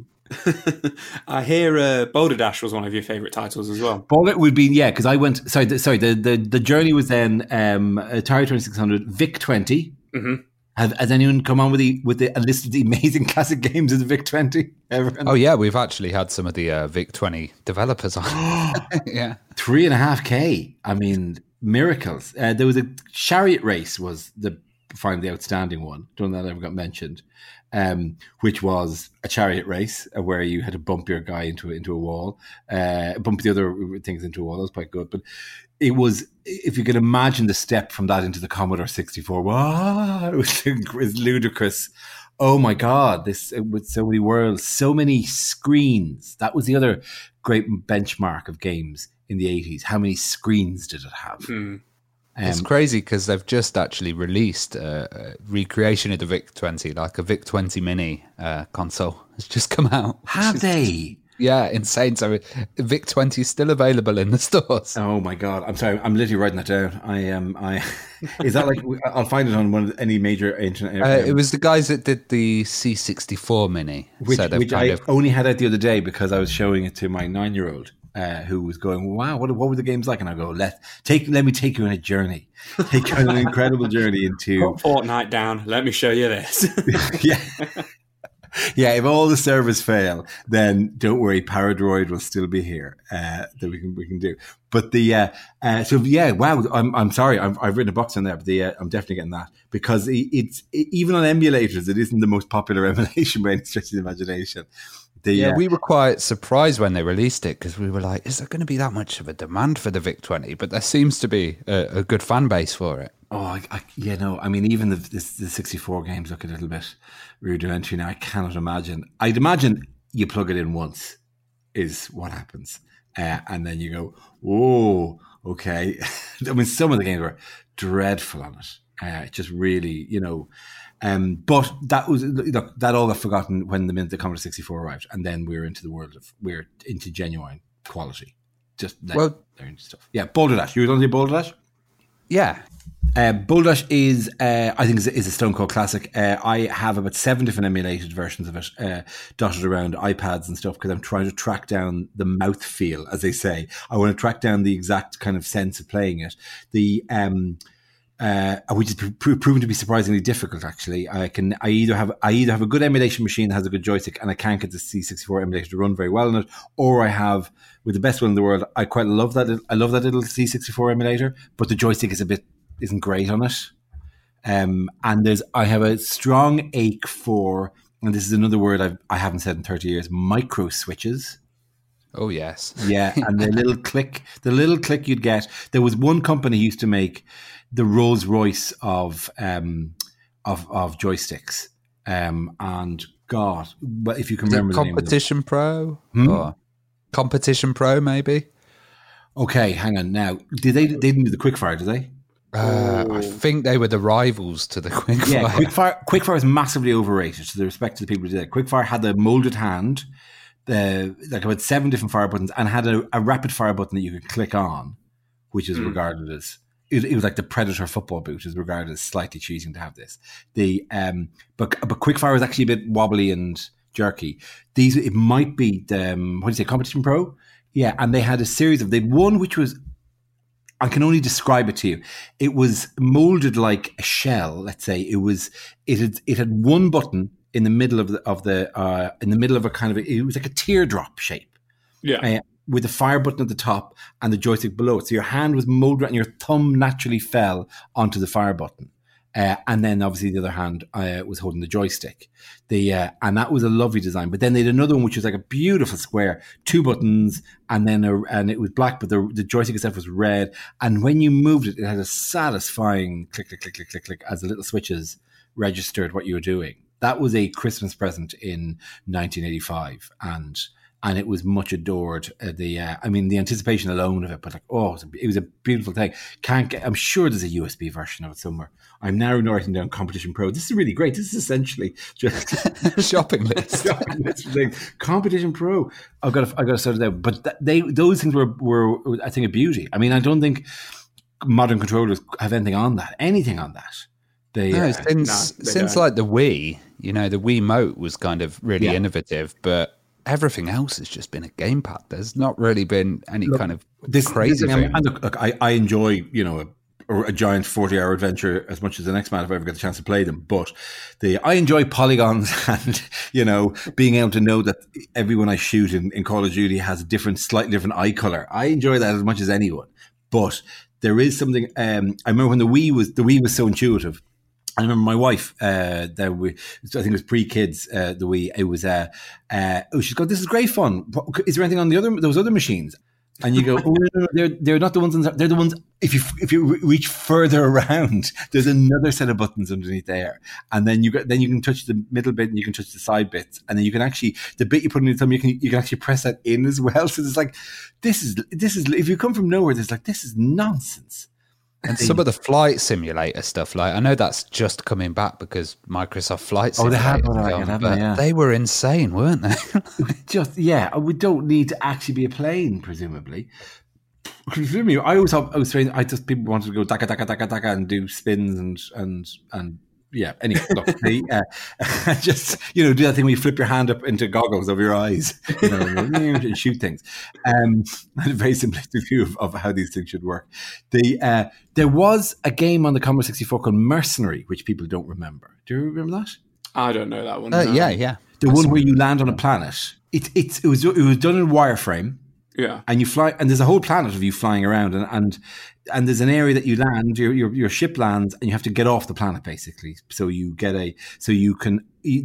I hear uh, Boulder Dash was one of your favourite titles as well. Boulder would be, yeah, because I went, sorry, the, sorry, the, the, the journey was then um, Atari twenty-six hundred, VIC twenty. Mm-hmm. Have, has anyone come on with the with the a list of the amazing classic games of the VIC twenty? Everyone? Oh yeah, we've actually had some of the uh, VIC twenty developers on. Yeah, three and a half k. I mean, miracles. Uh, there was a chariot race was the finally outstanding one. Don't know that ever got mentioned. Um, which was a chariot race uh, where you had to bump your guy into into a wall, uh, bump the other things into a wall. That was quite good, but it was, if you can imagine the step from that into the Commodore sixty-four, wow, it was, it was ludicrous. Oh my God, this with so many worlds, so many screens. That was the other great benchmark of games in the eighties. How many screens did it have? Mm. Um, it's crazy because they've just actually released a, a recreation of the VIC twenty, like a VIC twenty Mini uh, console. It's just come out. Have they? Yeah, insane. So VIC twenty is still available in the stores. Oh my God! I'm sorry. I'm literally writing that down. I am. Um, I is that like I'll find it on one of any major internet. Uh, it was the guys that did the C sixty-four Mini, which, so which I of... only had out the other day because I was showing it to my nine-year-old. uh, who was going, "Wow, what what were the games like?" And I go, "Let take let me take you on a journey, take you on an incredible journey into Put Fortnite down. Let me show you this." yeah." Yeah, if all the servers fail, then don't worry, Paradroid will still be here uh, that we can we can do. But the uh, uh, so yeah, wow, I'm I'm sorry, I've, I've written a box on there, but the uh, I'm definitely getting that because it, it's it, even on emulators, it isn't the most popular emulation by any stretch of the imagination. The, yeah, uh, we were quite surprised when they released it because we were like, "Is there going to be that much of a demand for the V I C twenty?" But there seems to be a, a good fan base for it. Oh, I, I, yeah, no. I mean, even the, the the sixty-four games look a little bit rudimentary now. I cannot imagine. I'd imagine you plug it in once is what happens, uh, and then you go, "Oh, okay." I mean, some of the games were dreadful on it. Uh, just really, you know. Um, but that was look, that all got forgotten when the minute the Commodore sixty-four arrived, and then we were into the world of we're into genuine quality. Just well, stuff. Yeah, Boulder Dash. You were going to do Boulder Dash? Yeah. Uh, Boulder Dash is, uh, I think, is, is a Stone Cold classic. Uh, I have about seven different emulated versions of it, uh, dotted around iPads and stuff, because I'm trying to track down the mouthfeel, as they say. I want to track down the exact kind of sense of playing it. The um, uh, which is pr- proven to be surprisingly difficult. Actually, I can I either have I either have a good emulation machine that has a good joystick, and I can't get the C sixty-four emulator to run very well on it, or I have, with the best will in the world, I quite love that. I love that little C sixty-four emulator, but the joystick is a bit. Isn't great on it. Um, and there's, I have a strong ache for, and this is another word I've, I haven't said in thirty years, micro switches. Oh, yes. Yeah. And the little click, the little click you'd get. There was one company who used to make the Rolls Royce of, um, of, of joysticks. Um, and God, but if you can Is it remember the name of them. Competition Pro? Hmm? Or Competition Pro, maybe? Okay, hang on now. Did they, they didn't do the Quickfire, did they? Uh, I think they were the rivals to the Quickfire. Yeah, Quickfire, Quickfire is massively overrated to the respect of the people who did it. Quickfire had the molded hand, the like about seven different fire buttons, and had a, a rapid fire button that you could click on, which is mm. regarded as it, it was like the Predator football boot is regarded as slightly cheating to have this. The um, but but Quickfire was actually a bit wobbly and jerky. These it might be the um, what do you say, Competition Pro? Yeah, and they had a series of they'd one which was. I can only describe it to you. It was molded like a shell. Let's say it was. It had. It had one button in the middle of the of the uh, in the middle of a kind of. A, it was like a teardrop shape. Yeah. Uh, with the fire button at the top and the joystick below it. So your hand was molded and your thumb naturally fell onto the fire button. Uh, and then obviously the other hand uh, was holding the joystick. The uh, and that was a lovely design. But then they had another one which was like a beautiful square, two buttons, and then a, and it was black, but the, the joystick itself was red. And when you moved it, it had a satisfying click, click, click, click, click, click as the little switches registered what you were doing. That was a Christmas present in nineteen eighty-five, and and it was much adored. Uh, the uh, I mean, the anticipation alone of it, but like, oh, it was, a, it was a beautiful thing. Can't get, I'm sure there's a U S B version of it somewhere. I'm now writing down Competition Pro. This is really great. This is essentially just shopping list. shopping list thing. Competition Pro. I've got to, I've got to sort it out. But th- they those things were were I think a beauty. I mean, I don't think modern controllers have anything on that. Anything on that. They, no, uh, since no, they since don't. like the Wii, you know, the Wiimote was kind of really Yeah. innovative, but everything else has just been a gamepad. There's not really been any Look, kind of this crazy this thing. thing, and look, look, I, I enjoy, you know, a, a giant forty-hour adventure as much as the next man if I ever get the chance to play them. But the I enjoy polygons and, you know, being able to know that everyone I shoot in, in Call of Duty has a different, slightly different eye color. I enjoy that as much as anyone. But there is something. Um, I remember when the Wii was the Wii was so intuitive. I remember my wife, uh, that we, I think it was pre-kids, uh, the Wii, it was, uh, uh, oh, she's got, this is great fun. Is there anything on the other, those other machines? And you go, oh, no, no, they're, they're not the ones, on the, they're the ones, if you, if you reach further around, there's another set of buttons underneath there. And then you got, then you can touch the middle bit and you can touch the side bits. And then you can actually, the bit you put in your thumb, you can, you can actually press that in as well. So it's like, this is, this is, if you come from nowhere, there's like, this is nonsense. And some of the flight simulator stuff, like I know that's just coming back because Microsoft Flight Oh, they Simulator, have, is right, on, haven't but they? Yeah. they were insane, weren't they? Just, yeah, we don't need to actually be a plane, presumably. Presumably, I always thought I was trained. I just people wanted to go daka daka daka daka and do spins and and and yeah. Anyway, look, they, uh, just you know, do that thing where you flip your hand up into goggles over your eyes, you know, and shoot things. Um, a very simplistic view of, of how these things should work. The uh, there was a game on the Commodore sixty-four called Mercenary, which people don't remember. Do you remember that? I don't know that one. Uh, no. yeah, yeah. The one where you land on a planet. It, it's it was it was done in wireframe. Yeah. And you fly, and there's a whole planet of you flying around, and and, and there's an area that you land, your, your your ship lands, and you have to get off the planet basically. So you get a, so you can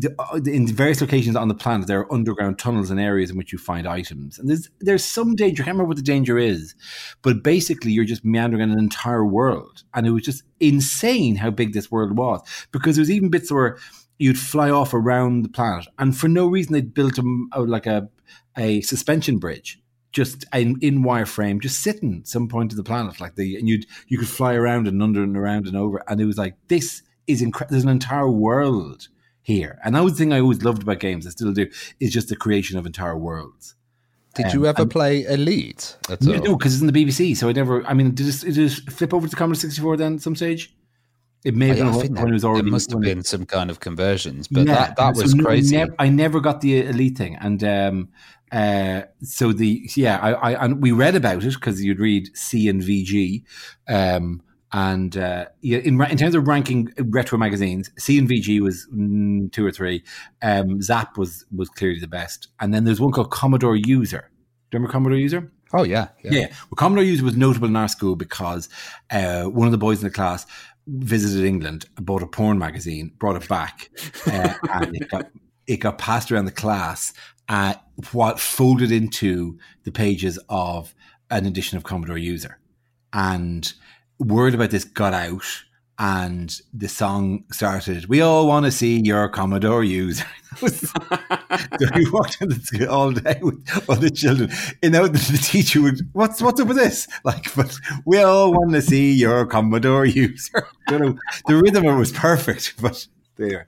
in various locations on the planet there are underground tunnels and areas in which you find items, and there's there's some danger. I can't remember what the danger is, but basically you're just meandering in an entire world, and it was just insane how big this world was, because there was even bits where you'd fly off around the planet, and for no reason they'd built a, like a a suspension bridge. Just in, in wireframe, just sitting some point of the planet, like the and you you could fly around and under and around and over, and it was like this is incredible. There's an entire world here, and that was the thing I always loved about games. I still do is just the creation of entire worlds. Did um, you ever and, play Elite? At no, all? no, because it's in the B B C, so I never. I mean, did it, did it flip over to Commodore sixty-four then at some stage? It may have Oh, yeah, been I think when it was already. there must have when been it, some kind of conversions, but yeah, that, that so was no, crazy. I never, I never got the Elite thing, and um, uh, so the yeah, I, I and we read about it because you'd read C and V G, um, and uh, yeah, in in terms of ranking retro magazines, C and V G was mm, two or three. Um, Zap was was clearly the best, and then there's one called Commodore User. Do you remember Commodore User? Oh yeah, yeah. Yeah. Well, Commodore User was notable in our school because uh, one of the boys in the class visited England, bought a porn magazine, brought it back, uh, and it got it got passed around the class. Uh, what folded into the pages of an edition of Commodore User, and word about this got out, and the song started. We all want to see your Commodore User. So we walked in the school all day with other children. You know, the, the teacher would, what's what's up with this? Like, but we all want to see your Commodore User. You know, the rhythm of it was perfect, but there.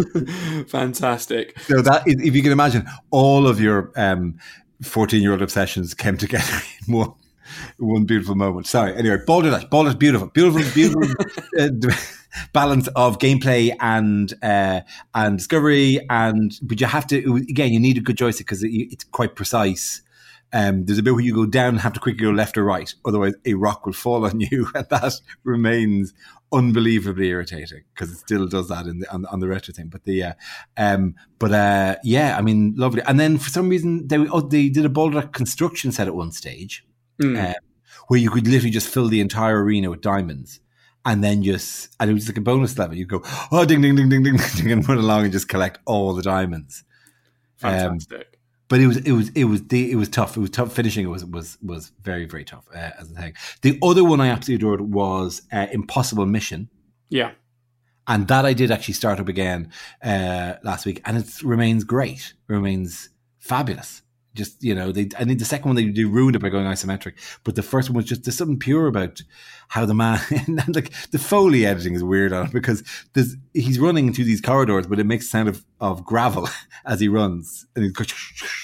Fantastic. So that, if you can imagine, all of your um, fourteen-year-old obsessions came together in one. One beautiful moment. Sorry. Anyway, Balderdash. Balderdash, beautiful, beautiful, beautiful uh, balance of gameplay and uh, and discovery. And but you have to again, you need a good joystick because it, it's quite precise. Um, there's a bit where you go down and have to quickly go left or right, otherwise a rock will fall on you, and that remains unbelievably irritating because it still does that in the, on, on the retro thing. But the uh, um, but uh, yeah, I mean, lovely. And then for some reason they oh, they did a Balderdash construction set at one stage. Mm. Uh, where you could literally just fill the entire arena with diamonds, and then just and it was like a bonus level. You'd go oh ding ding ding ding ding ding and run along and just collect all the diamonds. Fantastic. Um, but it was it was it was the, it was tough. It was tough finishing. It was was was very very tough uh, as a thing. The other one I absolutely adored was uh, Impossible Mission. Yeah, and that I did actually start up again uh, last week, and it remains great. It remains fabulous. Just, you know, they, I think the second one they, they ruined it by going isometric, but the first one was just, there's something pure about how the man, and like the Foley editing is weird on it because there's, he's running into these corridors, but it makes the sound of, of gravel as he runs, and he goes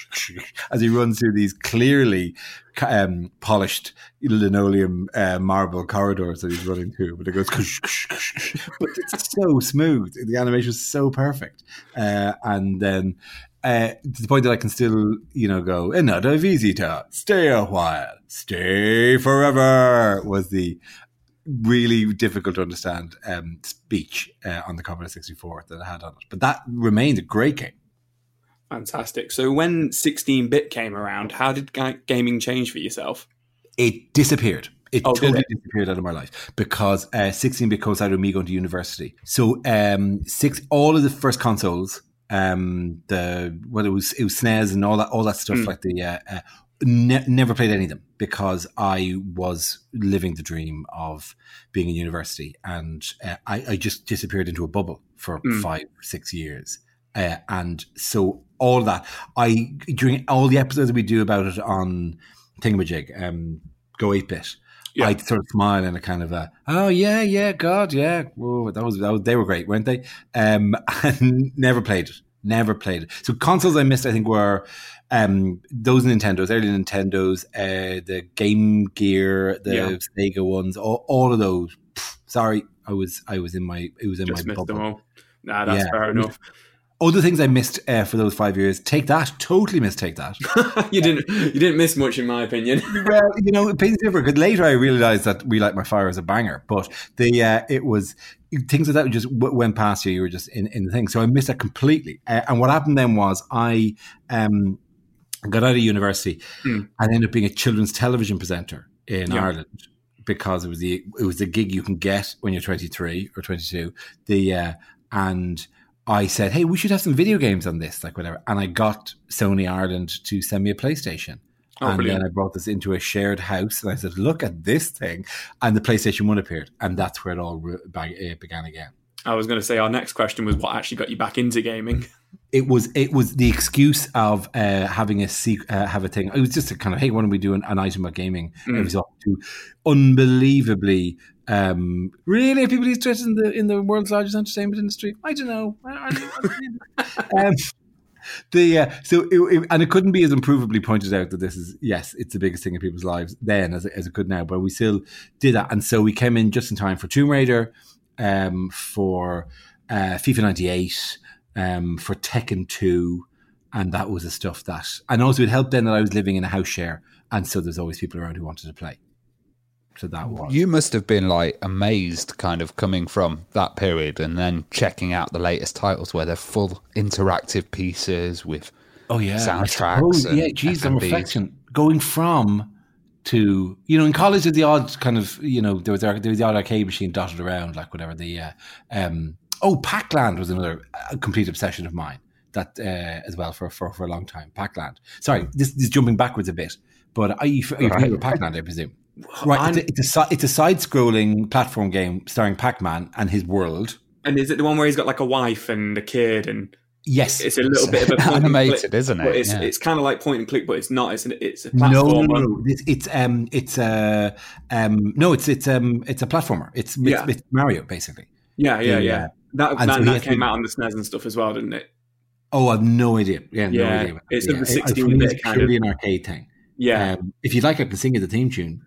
as he runs through these clearly um, polished linoleum uh, marble corridors that he's running through, but it goes, but it's so smooth. The animation is so perfect, uh, and then. Uh, to the point that I can still, you know, go, another visitor, stay a while, stay forever, was the really difficult to understand um, speech uh, on the Commodore sixty-four that I had on it. But that remained a great game. Fantastic. So when sixteen-bit came around, how did ga- gaming change for yourself? It disappeared. It oh, totally it? disappeared out of my life because uh, sixteen-bit coincided with me going to university. So um, six, all of the first consoles, um, the what it was, it was S N E S and all that, all that stuff. Mm. Like the uh, uh, ne- never played any of them because I was living the dream of being in university, and uh, I, I just disappeared into a bubble for mm. five, six years. Uh, and so all that, I during all the episodes we do about it on Thingamajig, um, Go eight-bit. Yeah. I'd sort of smile in a kind of a, oh yeah, yeah, God, yeah, whoa, that was, that was they were great, weren't they? Um, and never played it, never played it. So consoles I missed, I think, were um, those Nintendos, early Nintendos, uh, the Game Gear, the yeah. Sega ones, all, all of those. Pff, sorry, I was I was in my it was in Just my missed them bubble. all. Nah, that's Yeah. fair enough. Other things I missed uh, for those five years. Take That, totally missed Take That. you didn't you didn't miss much, in my opinion. Well, you know, it pains different because later I realised that We Light My Fire is a banger, but the uh, it was things like that just w- went past you. You were just in, in the thing, so I missed that completely. Uh, and what happened then was I um, got out of university Mm. and ended up being a children's television presenter in Yeah. Ireland because it was the it was the gig you can get when you're twenty-three or twenty-two. The uh, and I said, hey, we should have some video games on this, like whatever. And I got Sony Ireland to send me a PlayStation. Oh, and brilliant. then I brought this into a shared house and I said, look at this thing. And the PlayStation one appeared. And that's where it all re- ba- uh, began again. I was going to say our next question was what actually got you back into gaming. It was it was the excuse of uh, having a sec- uh, have a thing. It was just a kind of, hey, why don't we do an, an item about gaming? Mm. It was up to unbelievably, um, really, people interested in the in the world's largest entertainment industry. I don't know. um, the uh, so it, it, and it couldn't be as improvably pointed out that this is yes, it's the biggest thing in people's lives then as it, as it could now. But we still did that, and so we came in just in time for Tomb Raider, um, for uh, FIFA ninety-eight. Um, for Tekken two, and that was the stuff that, and also it helped then that I was living in a house share, and so there's always people around who wanted to play. So that was You must have been like amazed, kind of coming from that period, and then checking out the latest titles where they're full interactive pieces with oh yeah soundtracks. Oh yeah, and geez, on F M Vs. reflection, going from to you know in college there's the odd kind of you know there was there was the odd arcade machine dotted around like whatever the uh, um. Oh, Pac-Land was another uh, complete obsession of mine. That uh, as well for, for for a long time. Pac-Land. Sorry, this, this is jumping backwards a bit, but I, you've Right. heard of Pac-Land, I presume. Right, it's a, it's a si- it's a side-scrolling platform game starring Pac-Man and his world. And is it the one where he's got like a wife and a kid, and Yes, it's a little bit of a point animated, and click, isn't it? But it's Yeah. it's kind of like point and click, but it's not. It's an, it's a no, platform. no, no. It's, it's um, it's uh, um, no, it's it's um, it's a platformer. It's it's, Yeah. it's Mario basically. Yeah, yeah, Yeah. yeah. That And that, so he that has to- came out on the S N E S and stuff as well, didn't it? Oh, I've no idea. Yeah, no Yeah, idea. about it's that. of the Yeah, I- I sixteen think bit it's kind purely of- an arcade thing. Yeah. Um, if you'd like, I can sing you the theme tune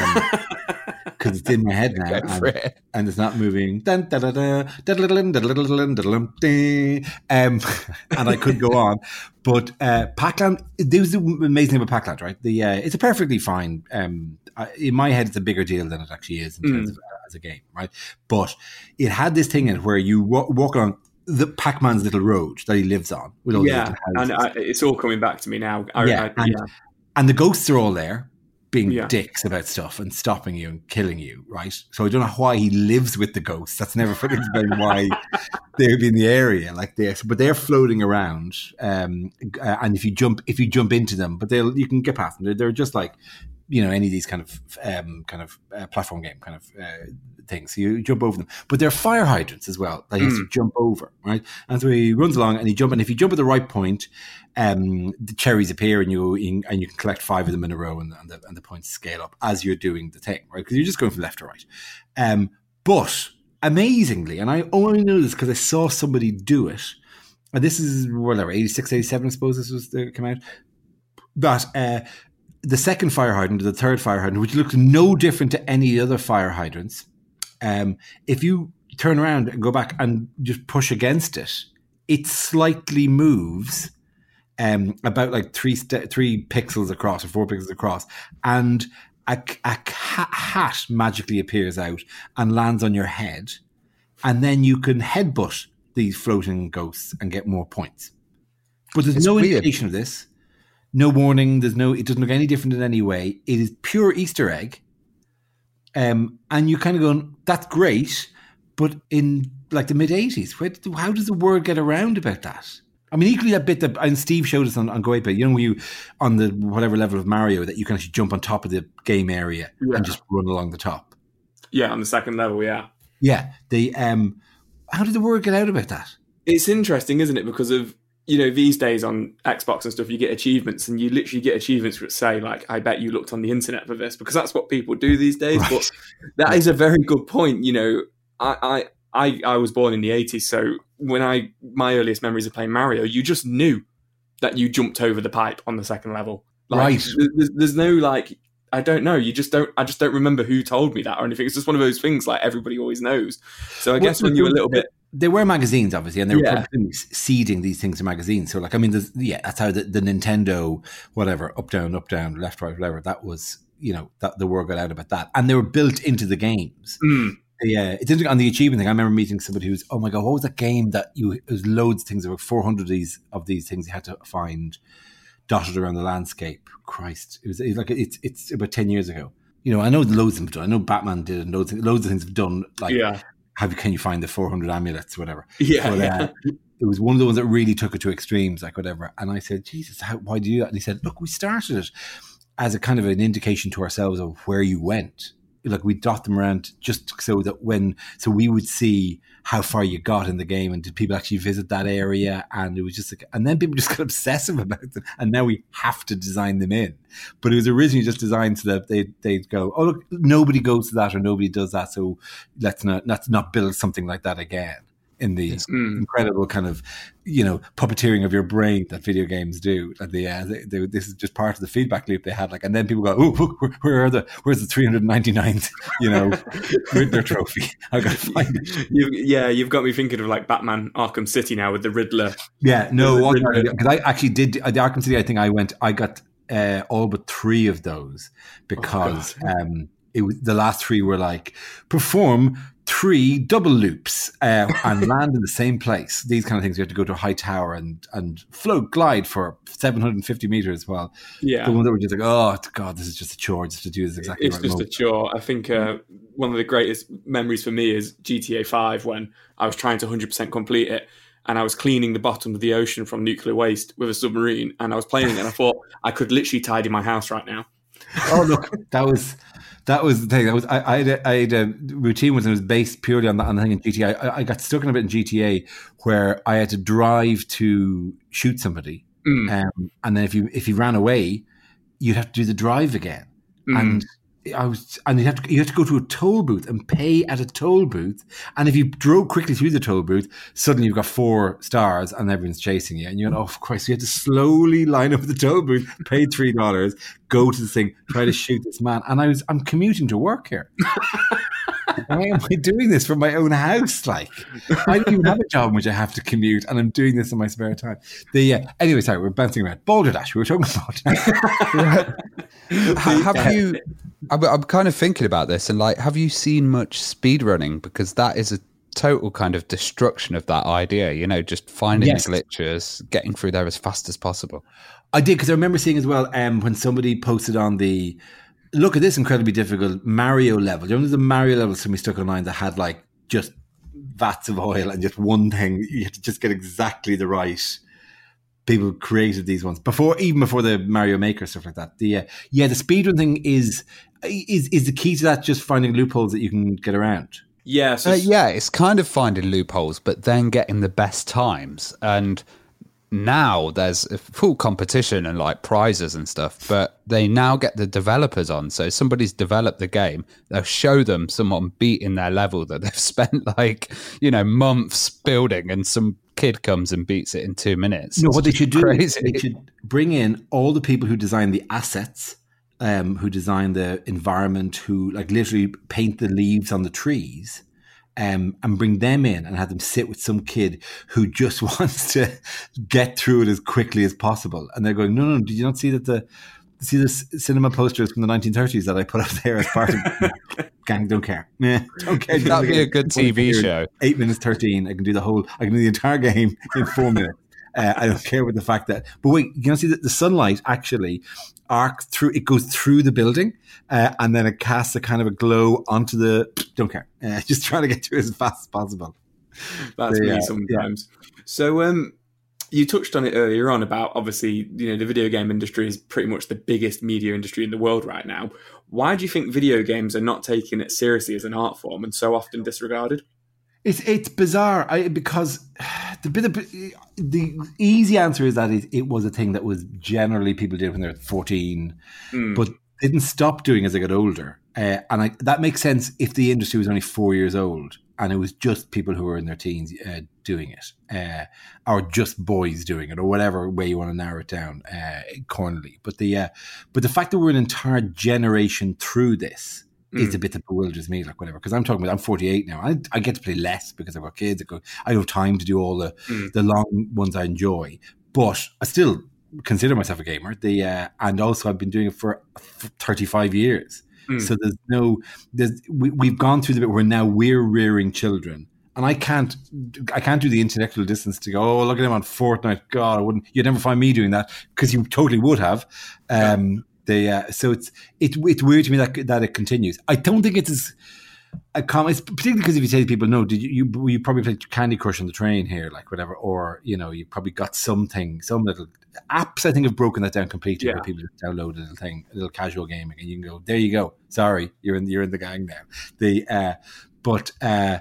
because it's in my head now, Go for and, it. and it's not moving. Dun, da, da, da, da, da, da, da, da, da, da, da, da, da. Um, and I could go on, but uh, Pac-Land. There was the amazing thing about Pac-Land, right? The uh, it's a perfectly fine. Um, I- in my head, it's a bigger deal than it actually is in terms Mm. of uh, as a game, right? But it had this thing in it where you wa- walk along the Pac-Man's little road that he lives on with all Yeah, the and different houses. I, it's all coming back to me now. I, Yeah, I, and- yeah. And the ghosts are all there being Yeah. dicks about stuff and stopping you and killing you, right? So I don't know why he lives with the ghosts. That's never fully explained why they'd be in the area like this, but they're floating around. Um, uh, and if you jump, if you jump into them, but they'll, you can get past them. They're, they're just like, you know, any of these kind of, um, kind of uh, platform game kind of uh, things. So you jump over them, but they're fire hydrants as well that he has to jump over, right? And so he runs along and he jump, and if you jump at the right point, um, the cherries appear and you and you can collect five of them in a row, and, and, the, and the points scale up as you're doing the thing, right? Because you're just going from left to right. Um, but amazingly, and I only know this because I saw somebody do it, and this is whatever eighty-six, eighty-seven, I suppose this was the come out. That uh, the second fire hydrant, the third fire hydrant, which looks no different to any other fire hydrants, um, if you turn around and go back and just push against it, it slightly moves. Um, about like three st- three pixels across or four pixels across, and a, a ca- hat magically appears out and lands on your head, and then you can headbutt these floating ghosts and get more points. But there's It's no weird. indication of this, no warning. There's no. It doesn't look any different in any way. It is pure Easter egg, um, and you kind of going, "That's great," but in like the mid eighties, how does the word get around about that? I mean, equally that bit that, and Steve showed us on, on Go eight Bit, you know, when you, on the whatever level of Mario, that you can actually jump on top of the game area Yeah. and just run along the top. Yeah, on the second level, yeah. Yeah. The, um, how did the word get out about that? It's interesting, isn't it? Because of, you know, these days on Xbox and stuff, you get achievements, and you literally get achievements that say, like, I bet you looked on the internet for this, because that's what people do these days. Right. But that is a very good point. You know, I, I, I, I was born in the eighties, so when I, my earliest memories of playing Mario, you just knew that you jumped over the pipe on the second level. Like, Right. There's, there's no, like, I don't know. You just don't. I just don't remember who told me that or anything. It's just one of those things like everybody always knows. So I Well, guess when you were a little bit, There were magazines, obviously, and they were Yeah. probably seeding these things in magazines. So, like, I mean, there's, yeah, that's how the, the Nintendo, whatever, up, down, up, down, left, right, whatever, that was, you know, that the word got out about that. And they were built into the games. mm, Yeah, it's interesting on the achievement thing. I remember meeting somebody who's, oh my God, what was that game that you, it was loads of things, there were four hundred of these, of these things you had to find dotted around the landscape. Christ. It was, it was like, it's, it's about ten years ago. You know, I know loads of them have done. I know Batman did, and loads, loads of things have done, like, yeah, how can you find the four hundred amulets, whatever. yeah, But, yeah. uh, it was one of the ones that really took it to extremes, like whatever. And I said, Jesus, how, why do you do that? And he said, look, we started it as a kind of an indication to ourselves of where you went. Like, we dot them around just so that when, so we would see how far you got in the game, and did people actually visit that area? And it was just like, and then people just got obsessive about them, and now we have to design them in. But it was originally just designed so that they they'd go, oh look, nobody goes to that or nobody does that, so let's not let's not build something like that again. In the Mm. incredible kind of, you know, puppeteering of your brain that video games do. At the uh, they, they, this is just part of the feedback loop they had. Like, and then people go, "Oh, where, where are the where's the three hundred ninety-ninth, you know, Riddler trophy? I got to find it." You, yeah, you've got me thinking of like Batman Arkham City now with the Riddler. Yeah, no, Riddler. because I actually did the Arkham City. I think I went. I got uh, all but three of those because Oh, um, it was the last three were like perform three double loops uh, and land in the same place. These kind of things. You have to go to a high tower and and float, glide for seven hundred fifty meters. Well, Yeah, the ones that were just like, oh God, this is just a chore just to do this exactly it's right. just a moment. chore. I think uh, one of the greatest memories for me is G T A five when I was trying to one hundred percent complete it. And I was cleaning the bottom of the ocean from nuclear waste with a submarine, and I was playing it, and I thought I could literally tidy my house right now. Oh look, that was that was the thing. That was I, I, had a, I had a routine was it was based purely on that on the thing in G T A. I, I got stuck in a bit in G T A where I had to drive to shoot somebody, Mm. um, and then if you if you ran away, you'd have to do the drive again, Mm. and I was and you have to you have to go to a toll booth and pay at a toll booth, and if you drove quickly through the toll booth, suddenly you've got four stars and everyone's chasing you, and you're like, oh Christ! You had to slowly line up at the toll booth, pay three dollars, go to the thing, try to shoot this man, and I was I'm commuting to work here. Why am I doing this from my own house? Like, I don't even have a job in which I have to commute, and I'm doing this in my spare time. The uh, anyway, sorry, we're bouncing around. Balderdash, we were talking about. Ha- have you? I'm, I'm kind of thinking about this, and like, have you seen much speedrunning? Because that is a total kind of destruction of that idea. You know, just finding Yes. the glitches, getting through there as fast as possible. I did, because I remember seeing as well um, when somebody posted on the look at this incredibly difficult Mario level. You know, there's a Mario level somebody stuck online that had like just vats of oil and just one thing. You had to just get exactly the right. People created these ones before, even before the Mario Maker stuff like that. The uh, yeah, the speedrun thing is is is the key to that. Just finding loopholes that you can get around. Yeah, so Uh, yeah, it's kind of finding loopholes, but then getting the best times. And now there's a full competition and like prizes and stuff, but they now get the developers on. So somebody's developed the game, they'll show them someone beating their level that they've spent like, you know, months building, and some kid comes and beats it in two minutes. No, what they It's should do is crazy. they should bring in all the people who design the assets, um, who design the environment, who like literally paint the leaves on the trees, um, and bring them in and have them sit with some kid who just wants to get through it as quickly as possible. And they're going, no, no, did you not see that the see the c- cinema posters from the nineteen thirties that I put up there as part of gang? Don't care. Yeah, don't care. That'd be a good T V show. Eight minutes thirteen. I can do the whole. I can do the entire game in four minutes. Uh, I don't care with the fact that. But wait, you can see that the sunlight actually arcs through. It goes through the building, uh, and then it casts a kind of a glow onto the. Don't care. Uh, just trying to get to it as fast as possible. that's Yeah, me sometimes. So, um, you touched on it earlier on about obviously, you know, the video game industry is pretty much the biggest media industry in the world right now. Why do you think video games are not taken it seriously as an art form and so often disregarded? It's it's bizarre I, because the bit of, the easy answer is that it, it was a thing that was generally people did when they were fourteen, Mm. but didn't stop doing as they got older. Uh, and I, that makes sense if the industry was only four years old. and it was just people who were in their teens uh, doing it, uh, or just boys doing it, or whatever way you want to narrow it down, uh, cornerly. But the uh, but the fact that we're an entire generation through this mm. is a bit that bewilders me, like whatever. Because I'm talking about, I'm forty-eight now. I, I get to play less because I've got kids. I, go, I have time to do all the mm. the long ones I enjoy, but I still consider myself a gamer. The uh, and also I've been doing it for thirty-five years. Mm. So there's no, there's we, we've gone through the bit where now we're rearing children, and I can't, I can't do the intellectual distance to go, oh, look at him on Fortnite. God, I wouldn't, you'd never find me doing that, because you totally would have. Um, yeah. They, uh, so it's it, it's weird to me that that it continues. I don't think it's as a common, particularly because if you say to people, no, did you, you you probably played Candy Crush on the train here, like whatever, or you know, you probably got something, some little apps. I think have broken that down completely. Yeah. Where people just download a little thing, a little casual gaming, and you can go, there you go. Sorry, you're in you're in the gang now. The uh, but uh,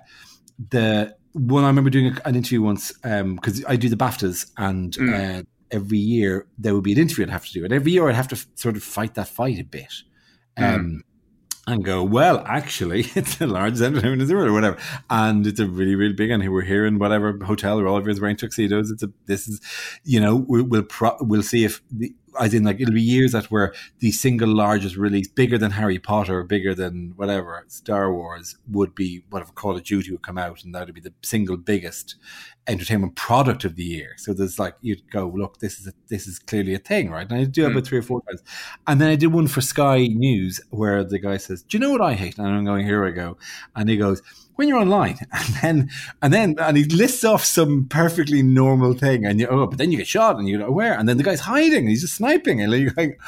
the one I remember doing an interview once, because um, I do the BAFTAs, and mm. uh, every year there would be an interview I'd have to do, and every year I'd have to f- sort of fight that fight a bit. Um, mm. And go, well, actually, it's the largest entertainment in the world, or whatever. And it's a really, really big, and we're here in whatever hotel, we're all of us wearing tuxedos. It's a, this is, you know, we'll, we'll, pro- we'll see if, the, as in, like, it'll be years that were the single largest release, bigger than Harry Potter, bigger than whatever, Star Wars, would be whatever Call of Duty would come out, and that would be the single biggest entertainment product of the year. So there's like, you'd go, look, this is a, this is clearly a thing, right? And I do it about three or four times. And then I did one for Sky News where the guy says, do you know what I hate? And I'm going, here I go. And he goes, when you're online, and then, and then, and he lists off some perfectly normal thing, and you, oh, but then you get shot, and you go, where? And then the guy's hiding, and he's just sniping, and you're going,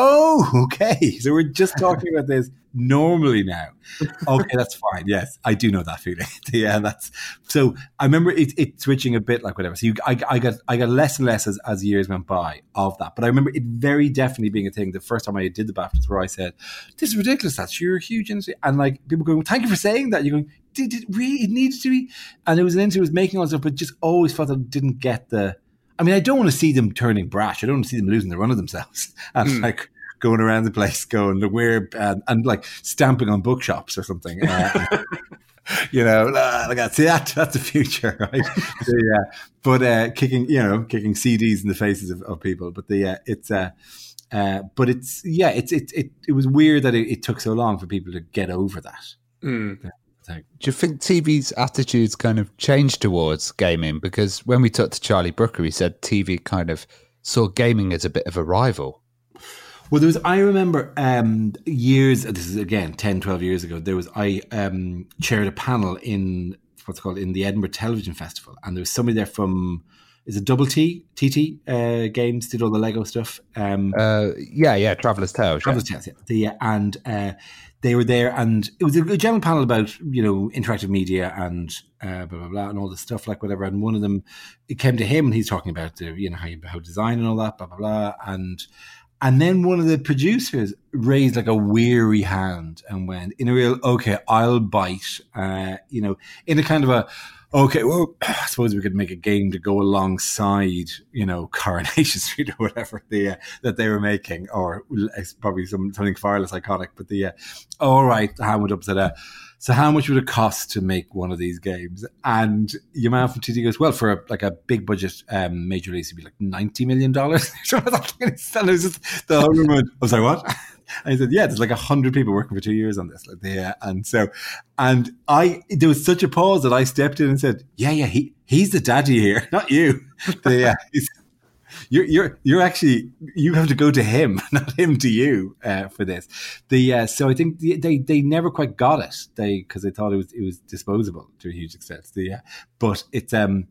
oh, okay. So we're just talking about this normally now. Okay, that's fine. Yes, I do know that feeling. Yeah, that's so. I remember it, it switching a bit, like whatever. So you, I, I got, I got less and less as, as years went by of that. But I remember it very definitely being a thing. The first time I did the BAFTAs, where I said, "This is ridiculous. That's you're a huge industry," and like people going, "Thank you for saying that." You're going, "Did it really? It needed to be." And it was an interview, it was making all this stuff, but just always felt that I didn't get the. I mean, I don't want to see them turning brash. I don't want to see them losing the run of themselves and mm. like going around the place, going the weird and, and like stamping on bookshops or something. Uh, you know, like I see that that's the future, right? So, yeah, but uh, kicking, you know, kicking C Ds in the faces of, of people. But the uh, it's, uh, uh, but it's yeah, it's it it it was weird that it, it took so long for people to get over that. Mm. Yeah. Do you think T V's attitudes kind of changed towards gaming? Because when we talked to Charlie Brooker, he said T V kind of saw gaming as a bit of a rival. Well, there was, I remember um, years, this is again, ten, twelve years ago, there was, I um, chaired a panel in, what's it called, in the Edinburgh Television Festival. And there was somebody there from, is it Double T, T T uh, Games, did all the Lego stuff. Um, uh, yeah, yeah, Traveller's Tales. Traveller's yeah. Tales, yeah. The, uh, and uh, they were there, and it was a, a general panel about, you know, interactive media and uh, blah, blah, blah, and all this stuff, like whatever. And one of them, it came to him, and he's talking about, the, you know, how, you, how design and all that, blah, blah, blah. And And then one of the producers raised like a weary hand and went in a real, okay, I'll bite, uh, you know, in a kind of a, okay, well, I suppose we could make a game to go alongside, you know, Coronation Street or whatever the, uh, that they were making, or it's probably some, something far less iconic, but the, uh, all right, how much upset, uh, so how much would it cost to make one of these games? And your man from T T goes, well, for a, like a big budget um, major release, it'd be like ninety million dollars. So I was just the whole room went, I was like, what? And he said, yeah, there's like a hundred people working for two years on this. Like, yeah. And so, and I, there was such a pause that I stepped in and said, yeah, yeah, he, he's the daddy here, not you. The, uh, he's, You're you're you're actually, you have to go to him, not him to you, uh, for this. The uh, so I think the, they they never quite got it. They because they thought it was it was disposable to a huge extent. The uh, but it's um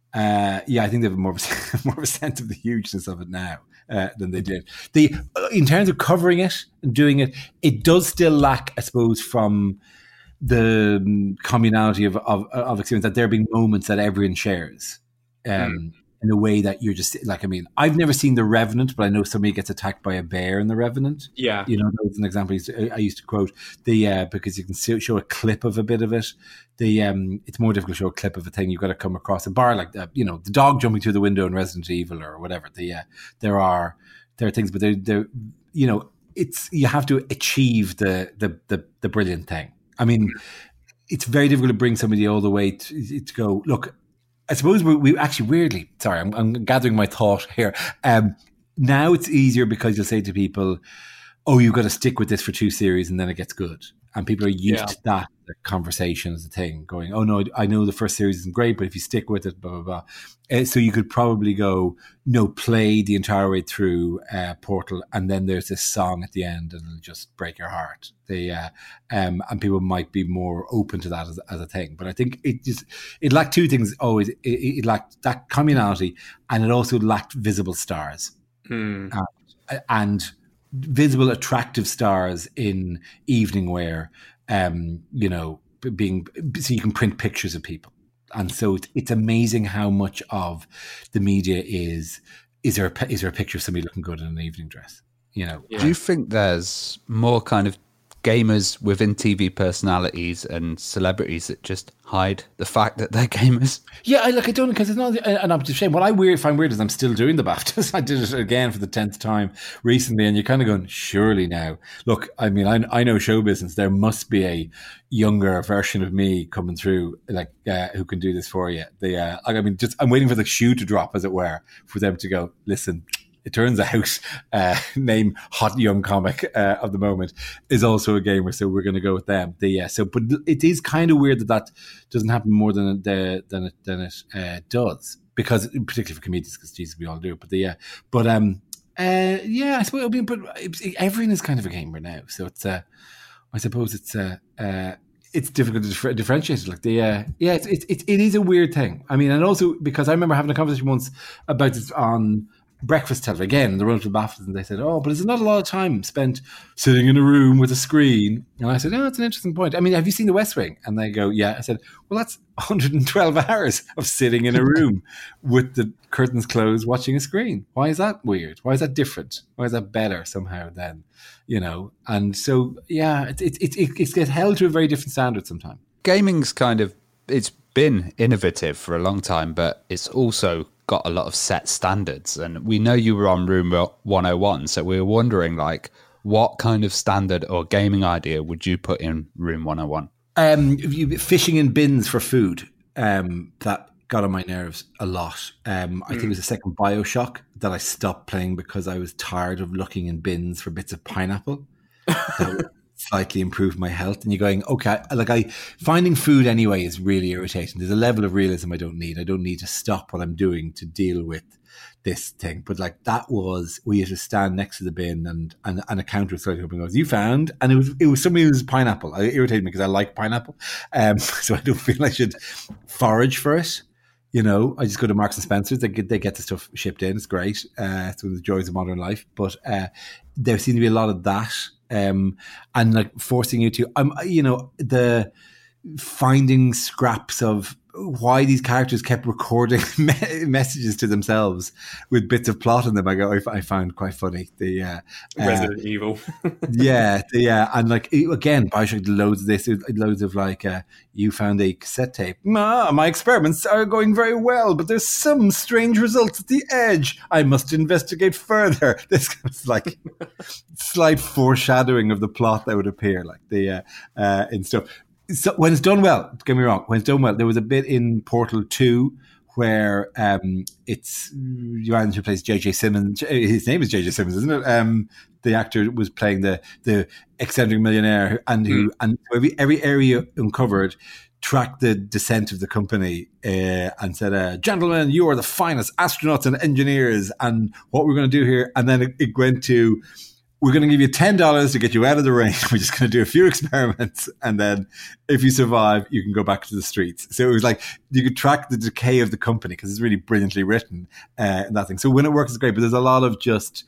uh yeah I think they have more of a, more of a sense of the hugeness of it now uh, than they did. The in terms of covering it and doing it, it does still lack, I suppose, from the communality of of, of experience, that there being moments that everyone shares. Um, mm. In a way that you're just like, I mean, I've never seen The Revenant, but I know somebody gets attacked by a bear in The Revenant. Yeah. You know, that was an example I used to quote. The uh, because you can show a clip of a bit of it. The um, it's more difficult to show a clip of a thing. You've got to come across a bar like that. You know, the dog jumping through the window in Resident Evil or whatever. The uh, there are there are things, but they're, they're you know, it's you have to achieve the the the, the brilliant thing. I mean, it's very difficult to bring somebody all the way to, to go, look, I suppose we, we actually weirdly, sorry, I'm, I'm gathering my thought here. Um, now it's easier because you'll say to people, oh, you've got to stick with this for two series and then it gets good. And people are used Yeah. to that conversation as a thing, going, oh, no, I know the first series isn't great, but if you stick with it, blah, blah, blah. Uh, so you could probably go, no, play the entire way through uh, Portal, and then there's this song at the end and it'll just break your heart. They, uh, um, and people might be more open to that as, as a thing. But I think it just, it lacked two things always. It, it lacked that communality, and it also lacked visible stars. Hmm. Uh, and visible, attractive stars in evening wear, um, you know, being, so you can print pictures of people. And so it's, it's amazing how much of the media is, is there, a, is there a picture of somebody looking good in an evening dress? You know, Do you think there's more kind of gamers within T V personalities and celebrities that just hide the fact that they're gamers? Yeah, I like I don't because it's not an objective shame. What I weird find weird is I'm still doing the BAFTAs. I did it again for the tenth time recently, and you're kind of going, surely now. Look, I mean, I, I know show business. There must be a younger version of me coming through, like uh, who can do this for you. The uh, like, I mean, just I'm waiting for the shoe to drop, as it were, for them to go, listen. It turns out, uh, name hot young comic uh, of the moment is also a gamer, so we're going to go with them. The uh, so, but it is kind of weird that that doesn't happen more than the, than it than it uh, does, because particularly for comedians, because Jesus, we all do it. But the uh, but um uh yeah, I suppose I mean, but everyone is kind of a gamer now, so it's uh, I suppose it's uh, uh it's difficult to differ- differentiate it. Like the uh, yeah, it's, it's it it is a weird thing. I mean, and also because I remember having a conversation once about this on breakfast television again in the run to the BAFTAs, and they said, oh, but is it not a lot of time spent sitting in a room with a screen? And I said, oh, that's an interesting point. I mean, have you seen The West Wing? And they go, yeah. I said, well, that's one hundred twelve hours of sitting in a room with the curtains closed watching a screen. Why is that weird? Why is that different? Why is that better somehow then? You know, and so, yeah, it, it, it, it, it gets held to a very different standard sometimes. Gaming's kind of, it's been innovative for a long time, but it's also got a lot of set standards. And we know you were on Room one oh one, so we were wondering, like, what kind of standard or gaming idea would you put in Room one oh one? Um, fishing in bins for food. Um, that got on my nerves a lot. Um, I think it was the second BioShock that I stopped playing because I was tired of looking in bins for bits of pineapple. That slightly improved my health. And you're going, okay, like I finding food anyway is really irritating. There's a level of realism I don't need. I don't need to stop what I'm doing to deal with this thing. But like that was, we used to stand next to the bin and and, and a counter was slightly open and goes, you found, and it was it was somebody who was pineapple. It irritated me because I like pineapple. Um, so I don't feel I should forage for it. You know, I just go to Marks and Spencer's. They get, they get the stuff shipped in. It's great. Uh, it's one of the joys of modern life. But uh, there seemed to be a lot of that. Um, and like forcing you to, um, you know, the finding scraps of why these characters kept recording me- messages to themselves with bits of plot in them. I go, I, I found quite funny. The uh, Resident uh, Evil. yeah, the, yeah, and like again, BioShock loads of this, loads of like, uh, you found a cassette tape. Ah, my experiments are going very well, but there's some strange results at the edge. I must investigate further. This is like slight foreshadowing of the plot that would appear, like the uh, uh, in stuff. So when it's done well, don't get me wrong, when it's done well, there was a bit in Portal two where um, it's you ran who plays J J Simmons. His name is J J Simmons, isn't it? Um, the actor was playing the the eccentric millionaire, and who mm. and every every area uncovered tracked the descent of the company uh, and said, uh, "Gentlemen, you are the finest astronauts and engineers, and what we're going to do here." And then it, it went to, we're going to give you ten dollars to get you out of the rain. We're just going to do a few experiments. And then if you survive, you can go back to the streets. So it was like, you could track the decay of the company because it's really brilliantly written, uh, and that thing. So when it works, it's great. But there's a lot of just,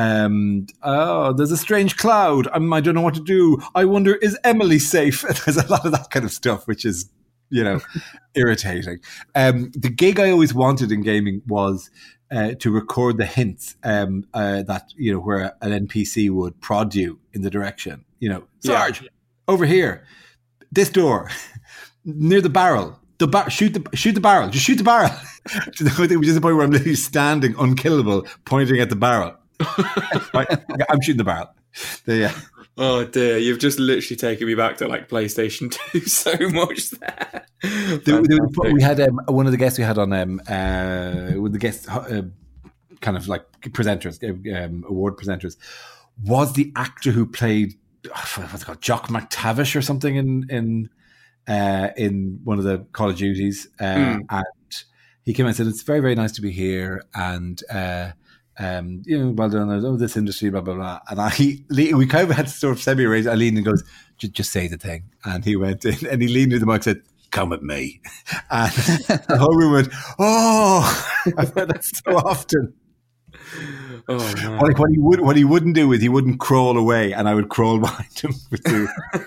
um, oh, there's a strange cloud. Um, I don't know what to do. I wonder, is Emily safe? There's a lot of that kind of stuff, which is, you know, irritating. Um, the gig I always wanted in gaming was, Uh, to record the hints um, uh, that, you know, where an N P C would prod you in the direction, you know, Sarge, yeah. over here, this door, near the barrel, the bar- shoot the shoot the barrel, just shoot the barrel. Which is the point where I'm literally standing unkillable, pointing at the barrel. Right? I'm shooting the barrel. The, uh, Oh dear, you've just literally taken me back to like PlayStation two so much there. the, the, we had um, one of the guests we had on um, uh, with the guest uh, kind of like presenters, um, award presenters, was the actor who played what's it called, Jock McTavish or something in in uh, in one of the Call of Duties, uh, mm. and he came out and said it's very very nice to be here, and uh, um, you know, well done, oh, this industry, blah blah blah. And I we kind of had to sort of semi raise. I leaned and goes, just say the thing, and he went in and he leaned to the mic and said, "Come with me," and the whole room went, "Oh!" I've heard that so often. Oh, man. Like what he would, what he wouldn't do is he wouldn't crawl away, and I would crawl behind him with two.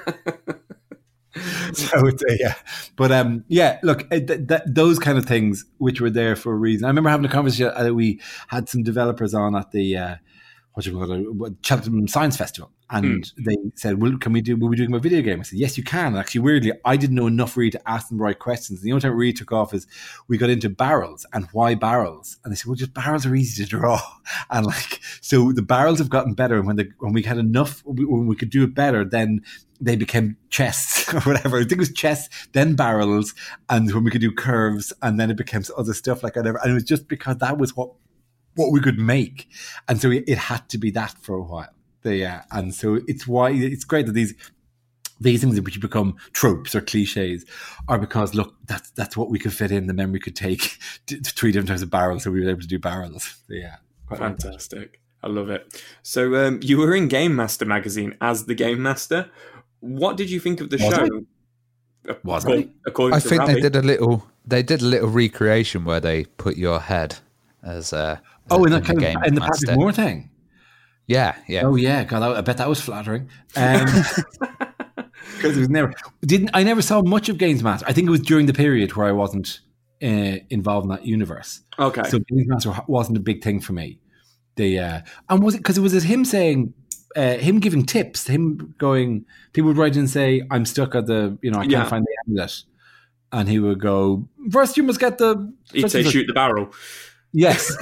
So it's a, yeah, but um, yeah. Look, th- th- those kind of things which were there for a reason. I remember having a conversation. Uh, we had some developers on at the uh, what you call it, Cheltenham Science Festival, and mm. they said, "Well, can we do? Will we doing a video game?" I said, "Yes, you can." And actually, weirdly, I didn't know enough really to ask them the right questions. And the only time it really took off is we got into barrels and why barrels. And they said, "Well, just barrels are easy to draw." And like, so the barrels have gotten better. And when the when we had enough, when we could do it better, then they became chests or whatever. I think it was chests, then barrels, and when we could do curves, and then it became other stuff like whatever. And it was just because that was what. what we could make. And so it had to be that for a while. The, uh, and so it's why it's great that these these things which become tropes or cliches are because, look, that's that's what we could fit in. The memory could take three different types of barrels, so we were able to do barrels. Yeah. Fantastic. I love it. So um, you were in Game Master magazine as the Game Master. What did you think of the Was show? I? Was according, I? According I to think Ravi. they did a little they did a little recreation where they put your head as a Oh, in in that kind of in the master. Patrick Moore thing. Yeah, yeah. Oh yeah, God, I bet that was flattering. Um, because it was never didn't I never saw much of Games Master. I think it was during the period where I wasn't uh, involved in that universe. Okay, so Games Master wasn't a big thing for me. The uh, and was it because it was it him saying, uh, him giving tips, him going. People would write in and say, "I'm stuck at the, you know, I can't Yeah. find the amulet," and he would go, "First, you must get the." he'd say, "Shoot the barrel." Yes.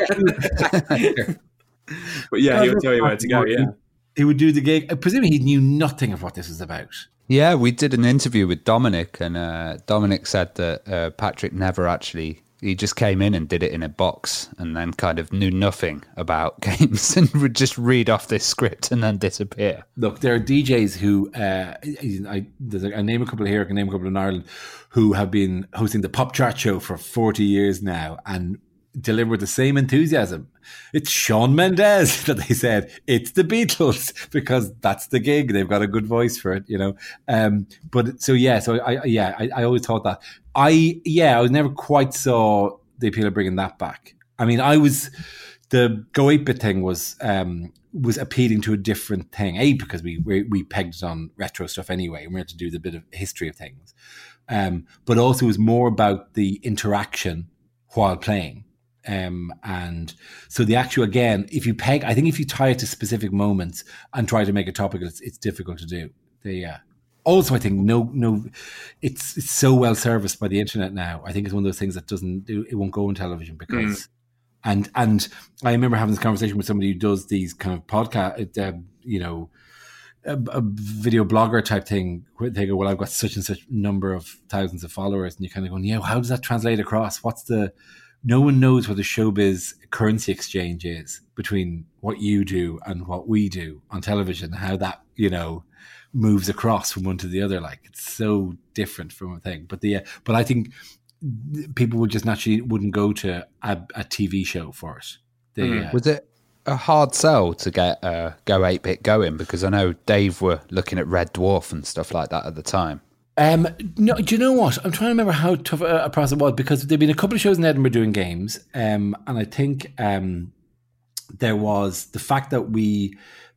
But yeah, he would tell you where to go. Yeah. He would do the gig. Presumably, he knew nothing of what this was about. Yeah, we did an interview with Dominic, and uh, Dominic said that uh, Patrick never actually. He just came in and did it in a box, and then kind of knew nothing about games, and would just read off this script and then disappear. Look, there are D Js who uh, I, there's a, I name a couple here, I can name a couple in Ireland, who have been hosting the Pop Chart Show for forty years now, and deliver with the same enthusiasm. It's Shawn Mendes that they said it's the Beatles because that's the gig. They've got a good voice for it, you know. Um, but so yeah, so I yeah, I, I always thought that. I yeah, I was never quite saw the appeal of bringing that back. I mean, I was the Go eight bit thing was um, was appealing to a different thing. A because we we, we pegged it on retro stuff anyway, and we had to do the bit of history of things. Um, but also it was more about the interaction while playing. Um, and so the actual, again, if you peg, I think if you tie it to specific moments and try to make it topical, it's, it's difficult to do. The, uh, also, I think no, no, it's it's so well serviced by the internet now. I think it's one of those things that doesn't, it won't go on television because, mm. and and I remember having this conversation with somebody who does these kind of podcast, uh, you know, a, a video blogger type thing. Where they go, well, I've got such and such number of thousands of followers, and you're kind of going, yeah, how does that translate across? What's the No one knows what the showbiz currency exchange is between what you do and what we do on television, how that, you know, moves across from one to the other. Like, it's so different from a thing. But the, uh, but I think people would just naturally wouldn't go to a, a T V show for it. The, mm. uh, Was it a hard sell to get uh, Go eight bit going? Because I know Dave were looking at Red Dwarf and stuff like that at the time. Um, no, do you know what? I'm trying to remember how tough a, a process it was because there'd been a couple of shows in Edinburgh doing games, um, and I think um, there was the fact that we,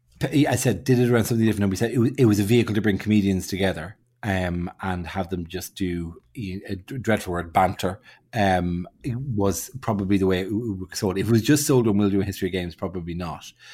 I said, did it around something different, and we said it was, it was a vehicle to bring comedians together um, and have them just do a dreadful word banter. Um, it was probably the way it was sold. If it was just sold on We'll Do a History of Games, probably not.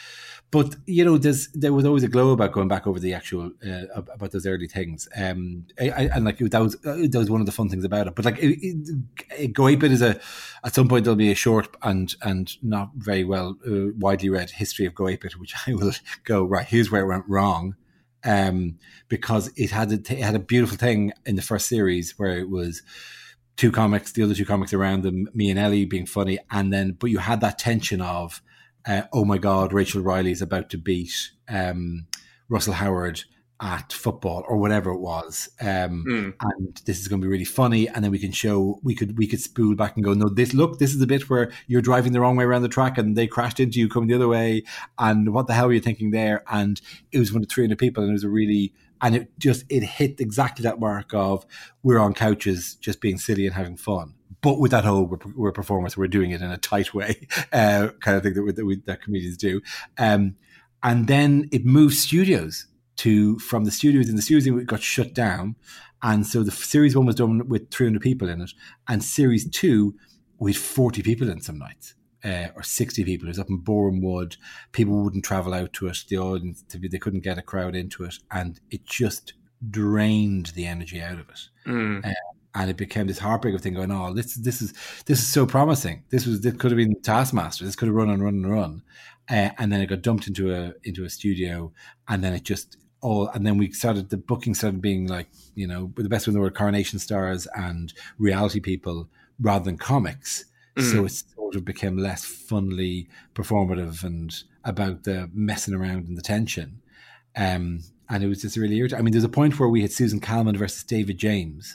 but you know, there's there was always a glow about going back over the actual uh, about those early things. Um, I, I, and like that was uh, that was one of the fun things about it. But like, it, it, it, Go eight bit is a at some point there'll be a short and and not very well uh, widely read history of Go eight bit, which I will go right. Here's where it went wrong. Um, because it had a, it had a beautiful thing in the first series where it was two comics, the other two comics around them, me and Ellie being funny, and then but you had that tension of, uh, oh my God, Rachel Riley is about to beat um, Russell Howard at football or whatever it was, um, mm. and this is going to be really funny. And then we can show we could we could spool back and go, no, this look, this is the bit where you're driving the wrong way around the track and they crashed into you coming the other way, and what the hell were you thinking there? And it was one of three hundred people, and it was a really and it just it hit exactly that mark of we're on couches just being silly and having fun, but with that whole we're, we're performers, we're doing it in a tight way, uh, kind of thing that we, that, we, that comedians do, um, and then it moved studios. To from the studios in the studios it got shut down, and so the series one was done with three hundred people in it, and series two we had forty people in some nights, uh, or sixty people. It was up in Boreham Wood. People wouldn't travel out to it. The audience, to be, they couldn't get a crowd into it, and it just drained the energy out of it. Mm. Uh, and it became this heartbreak of thing going, oh, this this is this is so promising. This was this could have been Taskmaster. This could have run and run and run, uh, and then it got dumped into a into a studio, and then it just. All, and then we started, the booking started being like, you know, the best when there were Coronation stars and reality people rather than comics. Mm. So it sort of became less funly performative and about the messing around and the tension. Um, and it was just really irritating. I mean, there's a point where we had Susan Calman versus David James,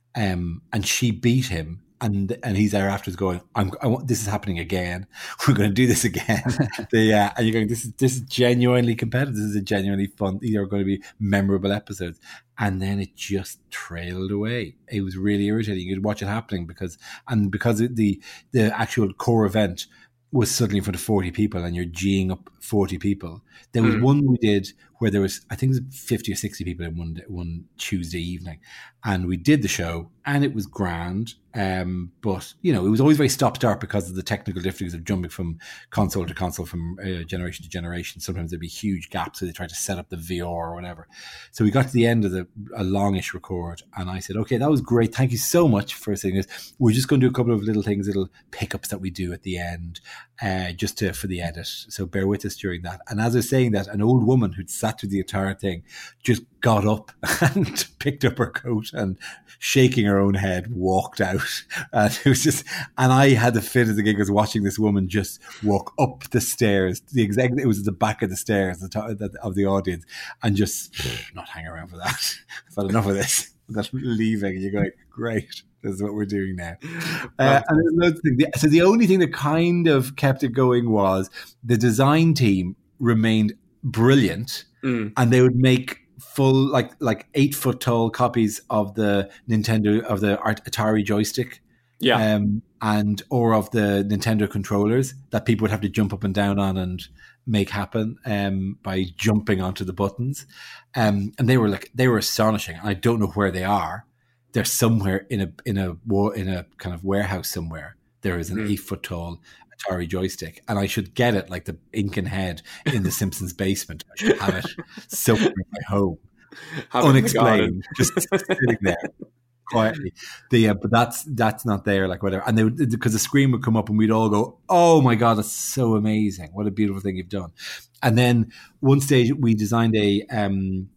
um, and she beat him. And and he's there afterwards going, I'm, I want, this is happening again. We're going to do this again. the, uh, and you're going, this is this is genuinely competitive. This is a genuinely fun. These are going to be memorable episodes. And then it just trailed away. It was really irritating. You'd watch it happening because and because the the actual core event was suddenly in front of forty people, and you're geeing up forty people. There was mm. one we did where there was, I think it was fifty or sixty people in one one Tuesday evening, and we did the show, and it was grand. Um, but you know, it was always very stop start because of the technical difficulties of jumping from console to console, from uh, generation to generation. Sometimes there'd be huge gaps, so they tried to set up the V R or whatever. So we got to the end of the a longish record, and I said, "Okay, that was great. Thank you so much for saying this. We're just going to do a couple of little things, little pickups that we do at the end, uh, just to for the edit. So bear with us during that." And as I was saying that, an old woman who'd sat through the entire thing just got up and picked up her coat and, shaking her own head, walked out. And it was just, and I had the fit of the gig as watching this woman just walk up the stairs. The exact, it was at the back of the stairs, the top of the audience, and just not hang around for that. I've had enough of this. That's leaving. And you're going, great. This is what we're doing now. Uh, and there's another thing. So the only thing that kind of kept it going was the design team remained brilliant, mm. and they would make full, like like eight foot tall copies of the Nintendo, of the Atari joystick, yeah, um, and or of the Nintendo controllers that people would have to jump up and down on and make happen um, by jumping onto the buttons, um, and they were like they were astonishing. I don't know where they are. They're somewhere in a in a in a kind of warehouse somewhere. There is an mm. eight foot tall Atari joystick, and I should get it like the Incan head in the Simpsons basement. I should have it somewhere in my home, have unexplained, just sitting there quietly. The uh, but that's that's not there, like whatever. And they would, because the screen would come up, and we'd all go, "Oh my god, that's so amazing! What a beautiful thing you've done!" And then one stage we designed a um,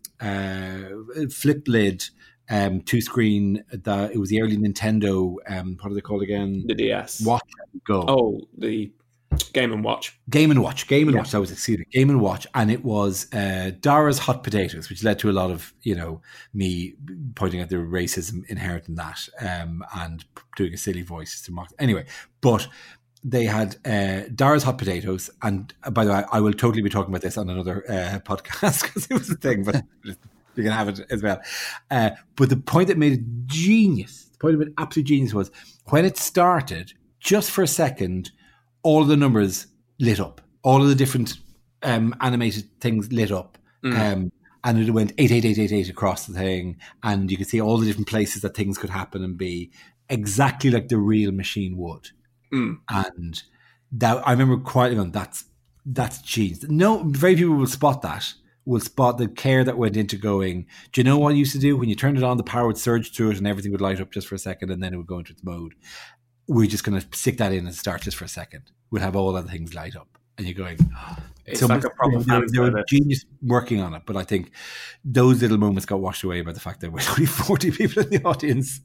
uh, flip lid. Um, two screen. The it was the early Nintendo. Um, what are they called again? The D S. Watch and Go. Oh, the Game and Watch. Game and Watch. Game and yeah. Watch. That was excuse me. Game and Watch, and it was uh, Dara's Hot Potatoes, which led to a lot of you know me pointing out the racism inherent in that, um, and doing a silly voice to mock. Anyway, but. They had uh, Dara's Hot Potatoes, and uh, by the way, I will totally be talking about this on another uh, podcast because it was a thing, but you can have it as well. Uh, but the point that made it genius, the point of it absolute genius was when it started, just for a second, all of the numbers lit up, all of the different um, animated things lit up. Mm. Um, and it went eight eight eight eight eight across the thing, and you could see all the different places that things could happen and be exactly like the real machine would. Mm. And that I remember quietly going, that's that's genius. No, very people will spot that. Will spot the care that went into going, do you know what I used to do? When you turned it on, the power would surge through it and everything would light up just for a second and then it would go into its mode. We're just going to stick that in and start just for a second. We'll have all other things light up. And you're going, oh. It's so like a proper there, fan there were service. genius working on it, but I think those little moments got washed away by the fact that there were only forty people in the audience.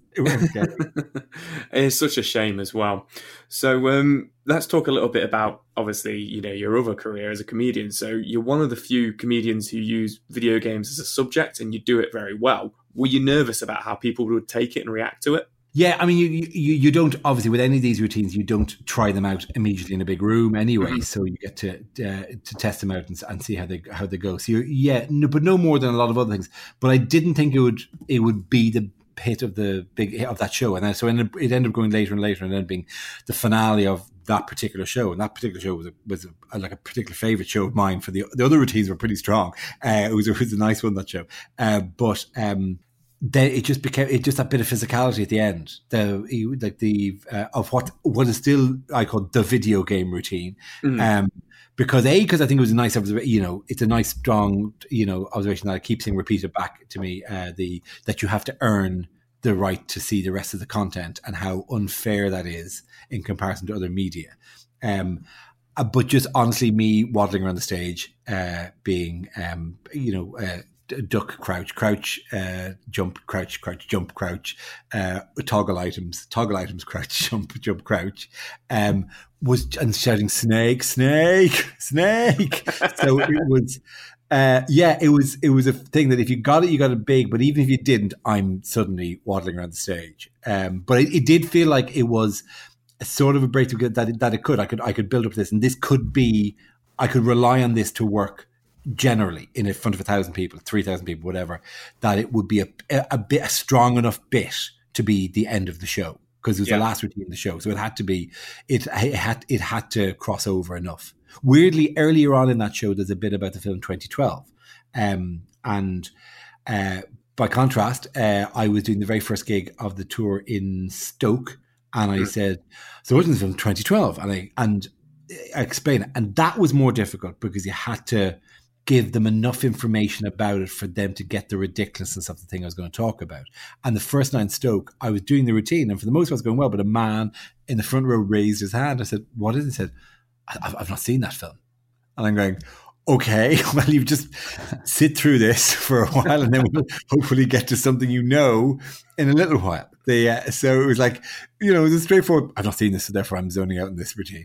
It's such a shame as well. So um, let's talk a little bit about, obviously, you know, your other career as a comedian. So you're one of the few comedians who use video games as a subject, and you do it very well. Were you nervous about how people would take it and react to it? Yeah, I mean, you, you you don't, obviously, with any of these routines, you don't try them out immediately in a big room anyway. Mm-hmm. So you get to uh, to test them out and, and see how they how they go. So, yeah, no, but no more than a lot of other things. But I didn't think it would it would be the hit of the big hit of that show. And then, so it ended, it ended up going later and later and then being the finale of that particular show. And that particular show was a, was a, like a particular favorite show of mine. For the the other routines were pretty strong. Uh, it was it was a nice one, that show. Uh, but um then it just became it just that bit of physicality at the end, the like the uh, of what what is still I call the video game routine, mm. um, because a because I think it was a nice observation. You know, it's a nice strong you know observation that I keep seeing repeated back to me. Uh, the that you have to earn the right to see the rest of the content and how unfair that is in comparison to other media. Um, uh, but just honestly, me waddling around the stage, uh, being um, you know. Uh, duck, crouch, crouch, uh, jump, crouch, crouch, jump, crouch, uh, toggle items, toggle items, crouch, jump, jump, crouch, um, was, and shouting snake, snake, snake. So it was, uh, yeah, it was, it was a thing that if you got it, you got it big, but even if you didn't, I'm suddenly waddling around the stage. Um, but it, it did feel like it was a sort of a breakthrough that it, that it could, I could, I could build up this, and this could be, I could rely on this to work generally in front of a thousand people, three thousand people, whatever, that it would be a, a, a bit a strong enough bit to be the end of the show, because it was yeah. the last routine of the show. So it had to be, it, it had it had to cross over enough. Weirdly, earlier on in that show, there's a bit about the film twenty twelve. Um, and uh, by contrast, uh, I was doing the very first gig of the tour in Stoke, and I mm. said, so what's in the film twenty twelve? And I, and I explained it. And that was more difficult because you had to give them enough information about it for them to get the ridiculousness of the thing I was going to talk about. And the first night in Stoke, I was doing the routine, and for the most part, it was going well, but a man in the front row raised his hand. I said, what is it? He said, I've, I've not seen that film. And I'm going, okay, well, you just sit through this for a while, and then we'll hopefully get to something you know in a little while. The, uh, so it was like, you know, it was a straightforward, I've not seen this, so therefore I'm zoning out in this routine.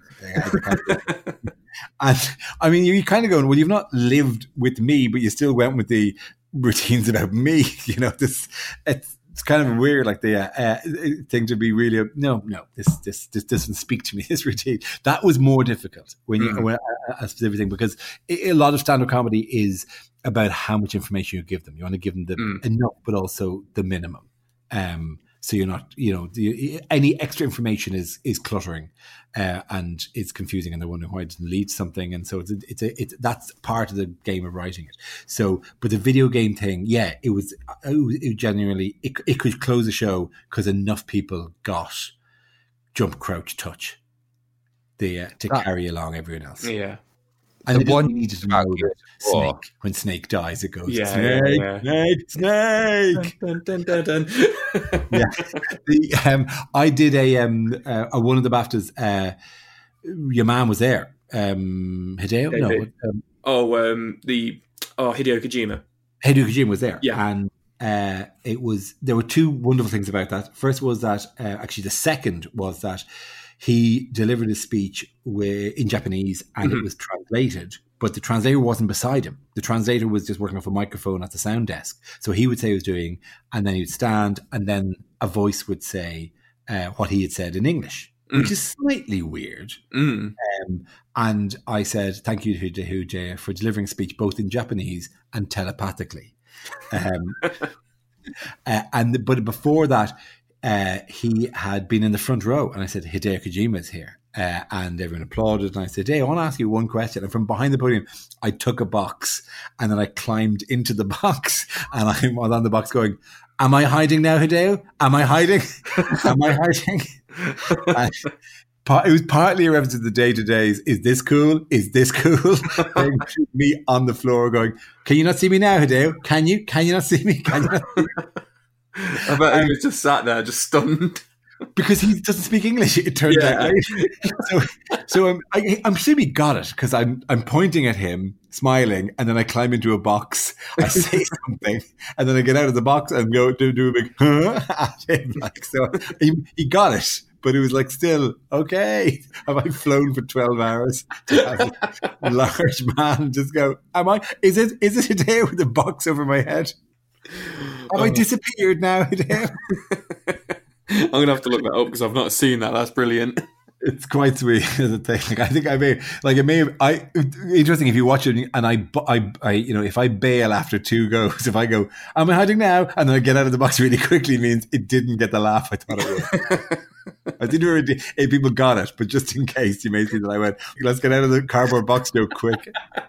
And I mean, you're kind of going, well, you've not lived with me, but you still went with the routines about me. You know, this it's, it's kind of weird, like the uh, uh, thing to be really uh, no, no. This this this doesn't speak to me. This routine that was more difficult when you mm. when uh, a specific thing, because it, a lot of stand-up comedy is about how much information you give them. You want to give them the mm. enough, but also the minimum. Um, So you're not, you know, the, any extra information is is cluttering, uh, and it's confusing, and they're wondering why it doesn't lead to something. And so it's a, it's a, it's that's part of the game of writing it. So, but the video game thing, yeah, it was, it, was, it genuinely it, it could close the show because enough people got jump, crouch, touch, the uh, to that, carry along everyone else. Yeah. And the one needed to know Snake. When Snake dies, it goes, yeah, Snake, yeah, yeah. Snake, Snake. Dun, dun, dun, dun, dun. Yeah. The, um, I did a, um, uh, a one of the BAFTAs. Uh, your man was there. Um, Hideo? David. No. Um, oh, um, the oh Hideo Kojima. Hideo Kojima was there. Yeah. And uh, it was, there were two wonderful things about that. First was that, uh, actually the second was that he delivered his speech with, in Japanese, and mm-hmm. it was translated, but the translator wasn't beside him. The translator was just working off a microphone at the sound desk. So he would say he was doing, and then he would stand, and then a voice would say uh, what he had said in English, mm. which is slightly weird. Mm. Um, and I said, thank you to Hideo for delivering speech both in Japanese and telepathically. Um, uh, and But before that, Uh, he had been in the front row, and I said, Hideo Kojima is here. Uh, and everyone applauded, and I said, hey, I want to ask you one question. And from behind the podium, I took a box, and then I climbed into the box, and I was on the box going, am I hiding now, Hideo? Am I hiding? Am I hiding? and, It was partly a reference to the day to days. Is this cool? Is this cool? Me on the floor going, can you not see me now, Hideo? Can you? Can you not see me? Can you not see me? I bet um, he was just sat there, just stunned. Because he doesn't speak English, it turned yeah. out. Right? So, so I'm, I, I'm assuming he got it because I'm, I'm pointing at him, smiling, and then I climb into a box. I say something, and then I get out of the box and go do, do a big huh at him. Like, so he, he got it, but it was like still okay. Have I flown for twelve hours to have a large man just go? Am I? Is it? Is it a day with a box over my head? Have oh. I disappeared now? I'm going to have to look that up because I've not seen that. That's brilliant. It's quite sweet as a thing. Like, I think I may, like it may have, I, interesting if you watch it and I, I, I, you know, if I bail after two goes, if I go, am I hiding now? And then I get out of the box really quickly means it didn't get the laugh I thought it would. I didn't really, if people got it, but just in case you may see that I went, let's get out of the cardboard box Joe quick.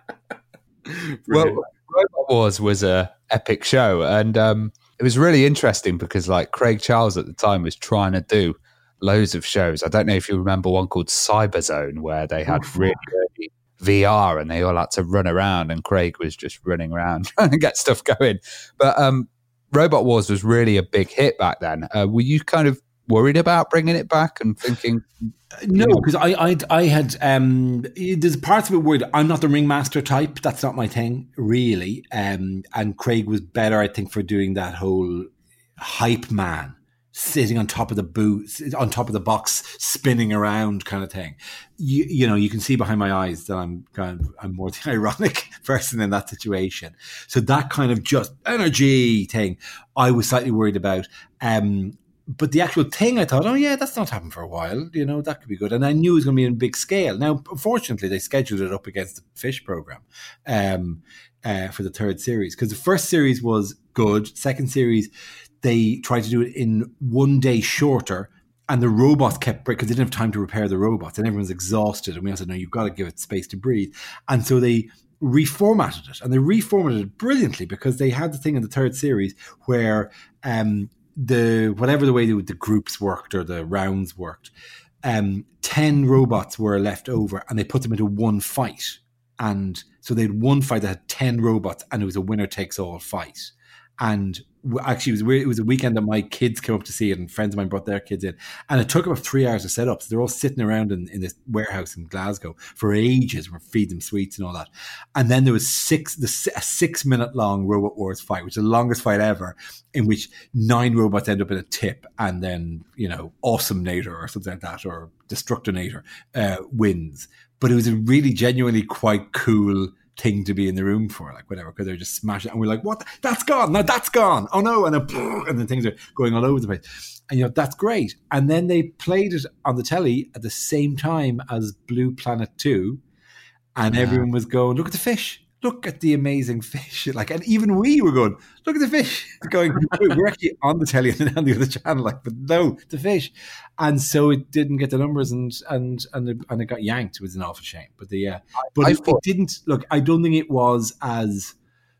Well, Robot Wars was a epic show, and um, it was really interesting because like Craig Charles at the time was trying to do loads of shows. I don't know if you remember one called Cyberzone where they had Oof. really early V R and they all had to run around and Craig was just running around trying to get stuff going. But um, Robot Wars was really a big hit back then. Uh, were you kind of worried about bringing it back and thinking? No, because I, I I had um, there's parts of it where I'm not the ringmaster type. That's not my thing really. Um, and Craig was better, I think, for doing that whole hype man sitting on top of the boot, on top of the box, spinning around kind of thing. You you know, you can see behind my eyes that I'm kind of, I'm more the ironic person in that situation. So that kind of just energy thing, I was slightly worried about. Um. But the actual thing, I thought, oh yeah, that's not happened for a while. You know, that could be good. And I knew it was going to be on a big scale. Now, unfortunately, they scheduled it up against the Fish program um, uh, for the third series. Because the first series was good. Second series, they tried to do it in one day shorter. And the robots kept breaking because they didn't have time to repair the robots. And everyone's exhausted. And we also know you've got to give it space to breathe. And so they reformatted it. And they reformatted it brilliantly because they had the thing in the third series where... Um, the whatever the way the, the groups worked or the rounds worked, um, ten robots were left over and they put them into one fight. And so they had one fight that had ten robots and it was a winner takes all fight. And actually, it was weird. It was a weekend that my kids came up to see it and friends of mine brought their kids in. And it took about three hours to set up. So they're all sitting around in, in this warehouse in Glasgow for ages. We're feeding them sweets and all that. And then there was six, the, a six minute long Robot Wars fight, which is the longest fight ever, in which nine robots end up in a tip and then, you know, Awesome Nator or something like that, or Destructinator uh, wins. But it was a really genuinely quite cool thing to be in the room for, like whatever, because they're just smashing, and we're like, "What? That's gone! No, that's gone! Oh no!" And then, and then things are going all over the place, and you know that's great. And then they played it on the telly at the same time as Blue Planet Two, and yeah. everyone was going, "Look at the fish! Look at the amazing fish!" Like, and even we were going, "Look at the fish!" Going, we're actually on the telly and then on the other channel, like, but no, the fish. And so it didn't get the numbers, and and and it, and it got yanked. It was an awful shame. But the uh, but it, it didn't look. I don't think it was as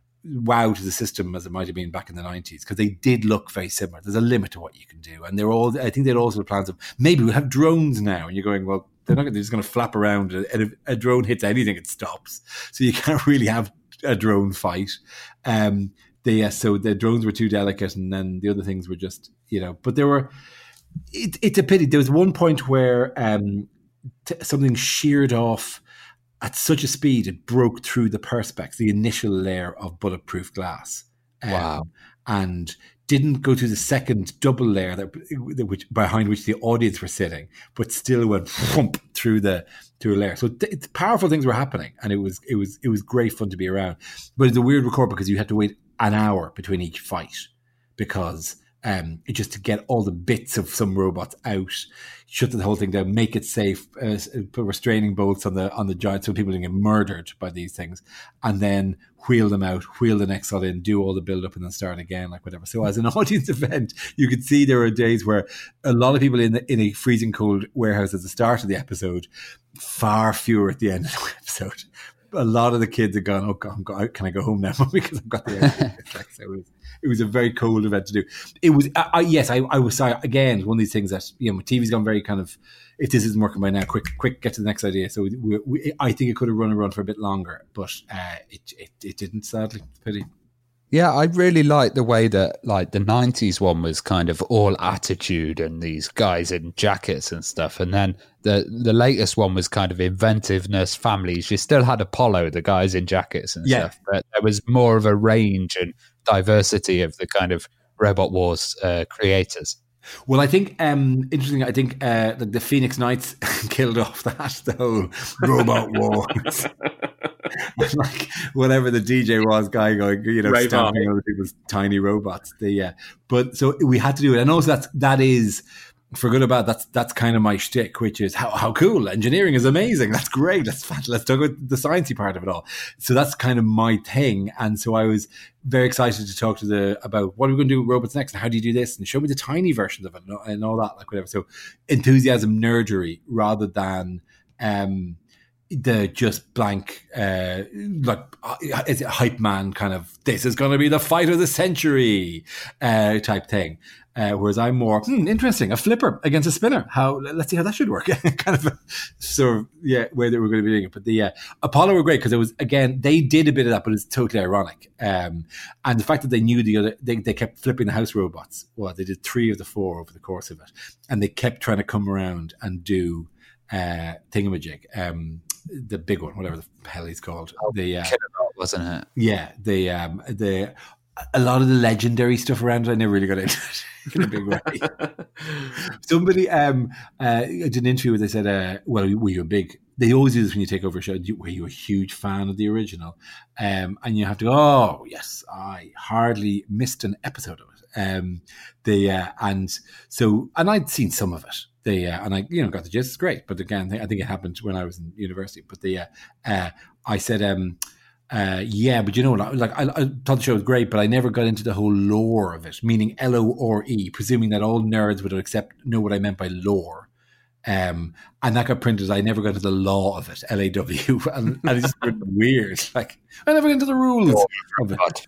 wow to the system as it might have been back in the nineties, because they did look very similar. There's a limit to what you can do, and they're all. I think they'd also the plans of maybe we'll have drones now, and you're going, well, they're not. They're just going to flap around, and if a drone hits anything, it stops. So you can't really have a drone fight. Um, they uh, so the drones were too delicate, and then the other things were just, you know. But there were. It, it's a pity. There was one point where um, t- something sheared off at such a speed it broke through the perspex, the initial layer of bulletproof glass. Um, wow! And didn't go through the second double layer that which behind which the audience were sitting, but still went thump through the through a layer. So th- powerful things were happening, and it was it was it was great fun to be around. But it's a weird record because you had to wait an hour between each fight because. Um, just to get all the bits of some robots out, shut the whole thing down, make it safe, uh, put restraining bolts on the on the giant so people didn't get murdered by these things, and then wheel them out, wheel the next lot in, do all the build up, and then start again, like whatever. So as an audience event, you could see there were days where a lot of people in the, in a freezing cold warehouse at the start of the episode, far fewer at the end of the episode. A lot of the kids had gone, oh God, can I go home now? Because I've got the air. Like, so it was, it was a very cold event to do. It was, I, I, yes, I, I was sorry. Again, one of these things that, you know, T V's gone very kind of, if this isn't working by now, quick, quick, get to the next idea. So we, we, I think it could have run around for a bit longer, but uh, it, it it didn't, sadly. Pity. Yeah, I really like the way that like the nineties one was kind of all attitude and these guys in jackets and stuff. And then the the latest one was kind of inventiveness, families. You still had Apollo, the guys in jackets and yeah. stuff, but there was more of a range and diversity of the kind of Robot Wars uh, creators. Well, I think, um, interesting, I think uh, the, the Phoenix Knights killed off that, the whole Robot Wars. Like, whatever the D J was, guy going, you know, Ray stamping other people's tiny robots. The, uh, but so we had to do it. And also that's, that is, for good or bad, that's that's kind of my shtick, which is how, how cool. Engineering is amazing. That's great. That's fun. Let's talk about the sciencey part of it all. So that's kind of my thing. And so I was very excited to talk to the about what are we going to do with robots next and how do you do this and show me the tiny versions of it and, and all that, like whatever. So enthusiasm, nerdery, rather than um, the just blank, uh, like it's a hype man kind of, this is going to be the fight of the century uh, type thing. Uh, whereas I'm more, hmm, interesting, a flipper against a spinner. How, let's see how that should work. Kind of a sort of, yeah, way that we're going to be doing it. But the uh, Apollo were great because it was, again, they did a bit of that, but it's totally ironic. Um, and the fact that they knew the other, they, they kept flipping the house robots. Well, they did three of the four over the course of it. And they kept trying to come around and do uh, Thingamajig, um, the big one, whatever the hell he's called. Oh, the uh, wasn't it? Yeah, the um, the a lot of the legendary stuff around it, I never really got into it in a big way. Somebody, um, uh, I did an interview where they said, uh, well, were you a big, they always do this when you take over a show, were you a huge fan of the original? Um, and you have to go, oh, yes, I hardly missed an episode of it. Um, the, uh, and so, and I'd seen some of it. The, uh, and I, you know, got the gist, it's great. But again, I think it happened when I was in university. But the, uh, uh, I said, um, Uh, yeah, but you know, like I, I thought the show was great, but I never got into the whole lore of it, meaning L O R E, presuming that all nerds would accept know what I meant by lore. Um, and that got printed. I never got into the law of it, L A W, and, and it's just weird. Like I never got into the rules of it.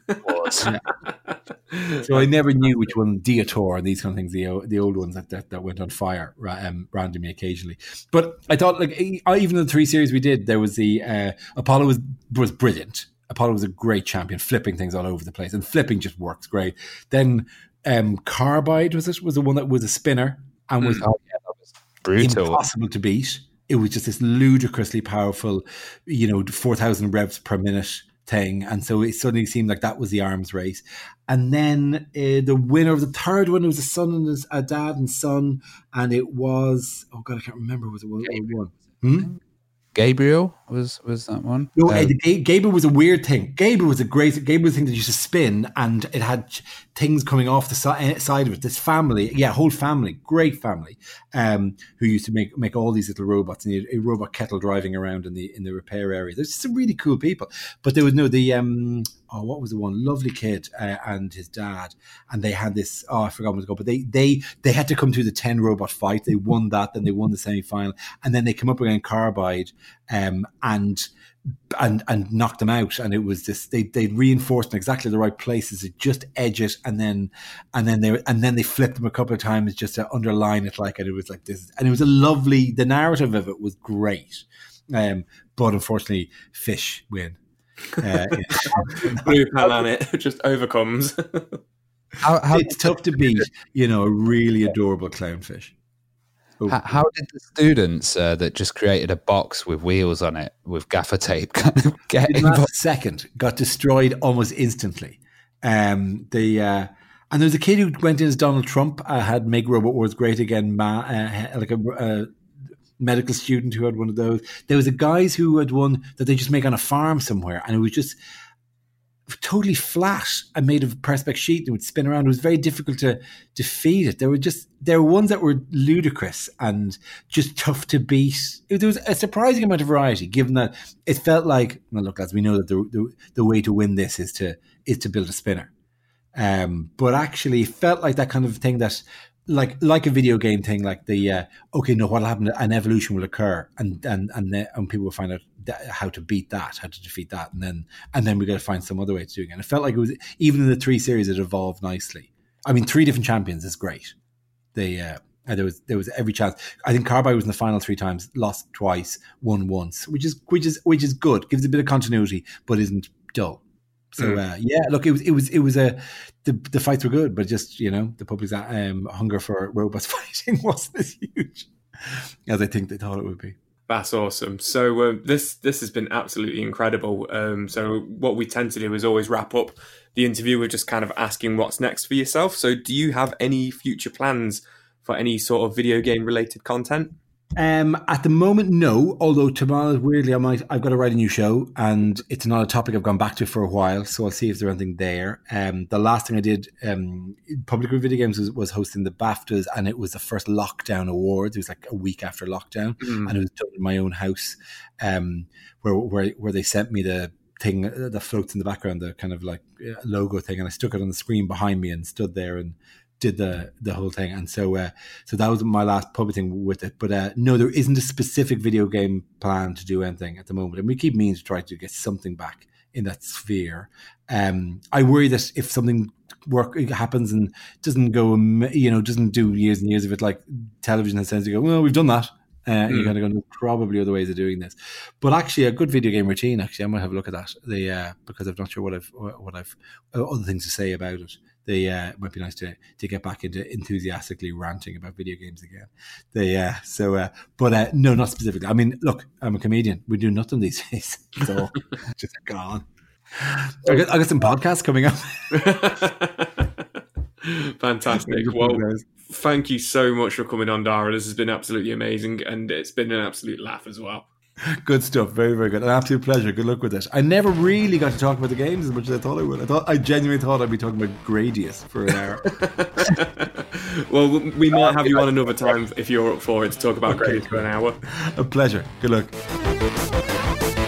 Yeah. So I never knew which one, Dietor, and these kind of things, the the old ones that that, that went on fire um, randomly occasionally. But I thought, like, even the three series we did, there was the uh, Apollo was was brilliant. Apollo was a great champion, flipping things all over the place, and flipping just works great. Then um, Carbide was it was the one that was a spinner and was. Mm. Oh, yeah, that was brutal. Impossible to beat. It was just this ludicrously powerful, you know, four thousand revs per minute thing. And so it suddenly seemed like that was the arms race. And then uh, the winner of the third one, it was a son and his, a dad and son. And it was, oh God, I can't remember. Was it one? one? Hmm? Gabriel was was that one? No, um, G- Gabriel was a weird thing. Gabriel was a great, Gabriel was a thing that used to spin and it had things coming off the si- side of it. This family, yeah, whole family, great family, um, who used to make make all these little robots and a robot kettle driving around in the in the repair area. There's some really cool people, but there was no the um oh what was the one lovely kid uh, and his dad, and they had this oh I forgot what it was called, but they they they had to come through the ten robot fight. They won that, then they won the semi final, and then they come up against Carbide. Um, and and and knocked them out, and it was this. They they reinforced in exactly the right places. It just edge it, and then and then they and then they flipped them a couple of times just to underline it, like, and it was like this. And it was a lovely. The narrative of it was great, um, but unfortunately, fish win. Uh, Blue Planet just overcomes. how, how it's tough to beat, you know, a really adorable clownfish. How, how did the students uh, that just created a box with wheels on it with gaffer tape kind of get in involved? Last second got destroyed almost instantly? Um, the uh, and there was a kid who went in as Donald Trump. Uh, had Make Robot Wars Great Again, ma- uh, like a uh, medical student who had one of those. There was a guys who had one that they just make on a farm somewhere, and it was just totally flat and made of a perspex sheet and would spin around. It was very difficult to defeat it. There were just there were ones that were ludicrous and just tough to beat. There was a surprising amount of variety, given that it felt like, well, look, lads, we know that the the, the way to win this is to is to build a spinner. Um, but actually, it felt like that kind of thing that, like like a video game thing, like the uh, okay, no, what'll happen? An evolution will occur, and and and, the, and people will find out that, how to beat that, how to defeat that, and then and then we got to find some other way to do it. And it felt like it was even in the three series, it evolved nicely. I mean, three different champions is great. They uh, there was there was every chance. I think Carbide was in the final three times, lost twice, won once, which is which is which is good. Gives a bit of continuity, but isn't dull. So uh, yeah, look, it was it was it was a the the fights were good, but just you know the public's um, hunger for robots fighting wasn't as huge as I think they thought it would be. That's awesome. So um, this this has been absolutely incredible. Um, so what we tend to do is always wrap up the interview with just kind of asking what's next for yourself. So do you have any future plans for any sort of video game related content? Um, at the moment, no. Although tomorrow, weirdly, I might. I've got to write a new show, and it's not a topic I've gone back to for a while. So I'll see if there's anything there. Um, the last thing I did, um, public video games was, was hosting the BAFTAs, and it was the first lockdown awards. It was like a week after lockdown, mm. and it was done in my own house, um, where where where they sent me the thing that floats in the background, the kind of like logo thing, and I stuck it on the screen behind me and stood there and did the the whole thing. And so uh, so that was my last public thing with it. But uh, no, there isn't a specific video game plan to do anything at the moment, and we keep meaning to try to get something back in that sphere. Um, I worry that if something work happens and doesn't go, you know, doesn't do years and years of it, like television has tends to go, well, we've done that. Uh, mm. You're going to go, there's probably other ways of doing this. But actually, a good video game routine, actually, I might have a look at that. The, uh, because I'm not sure what I've, what I've, uh, other things to say about it. They uh, it might be nice to to get back into enthusiastically ranting about video games again. They uh, so, uh, but uh, no, not specifically. I mean, look, I'm a comedian. We do nothing these days. It's all just gone. I got, I got some podcasts coming up. Fantastic. Well, thank you so much for coming on, Dara. This has been absolutely amazing, and it's been an absolute laugh as well. Good stuff. Very, very good. An absolute pleasure. Good luck with it. I never really got to talk about the games as much as I thought I would. I thought I genuinely thought I'd be talking about Gradius for an hour. Well, we might have you on another time if you're up for it to talk about okay. Gradius for an hour. A pleasure. Good luck.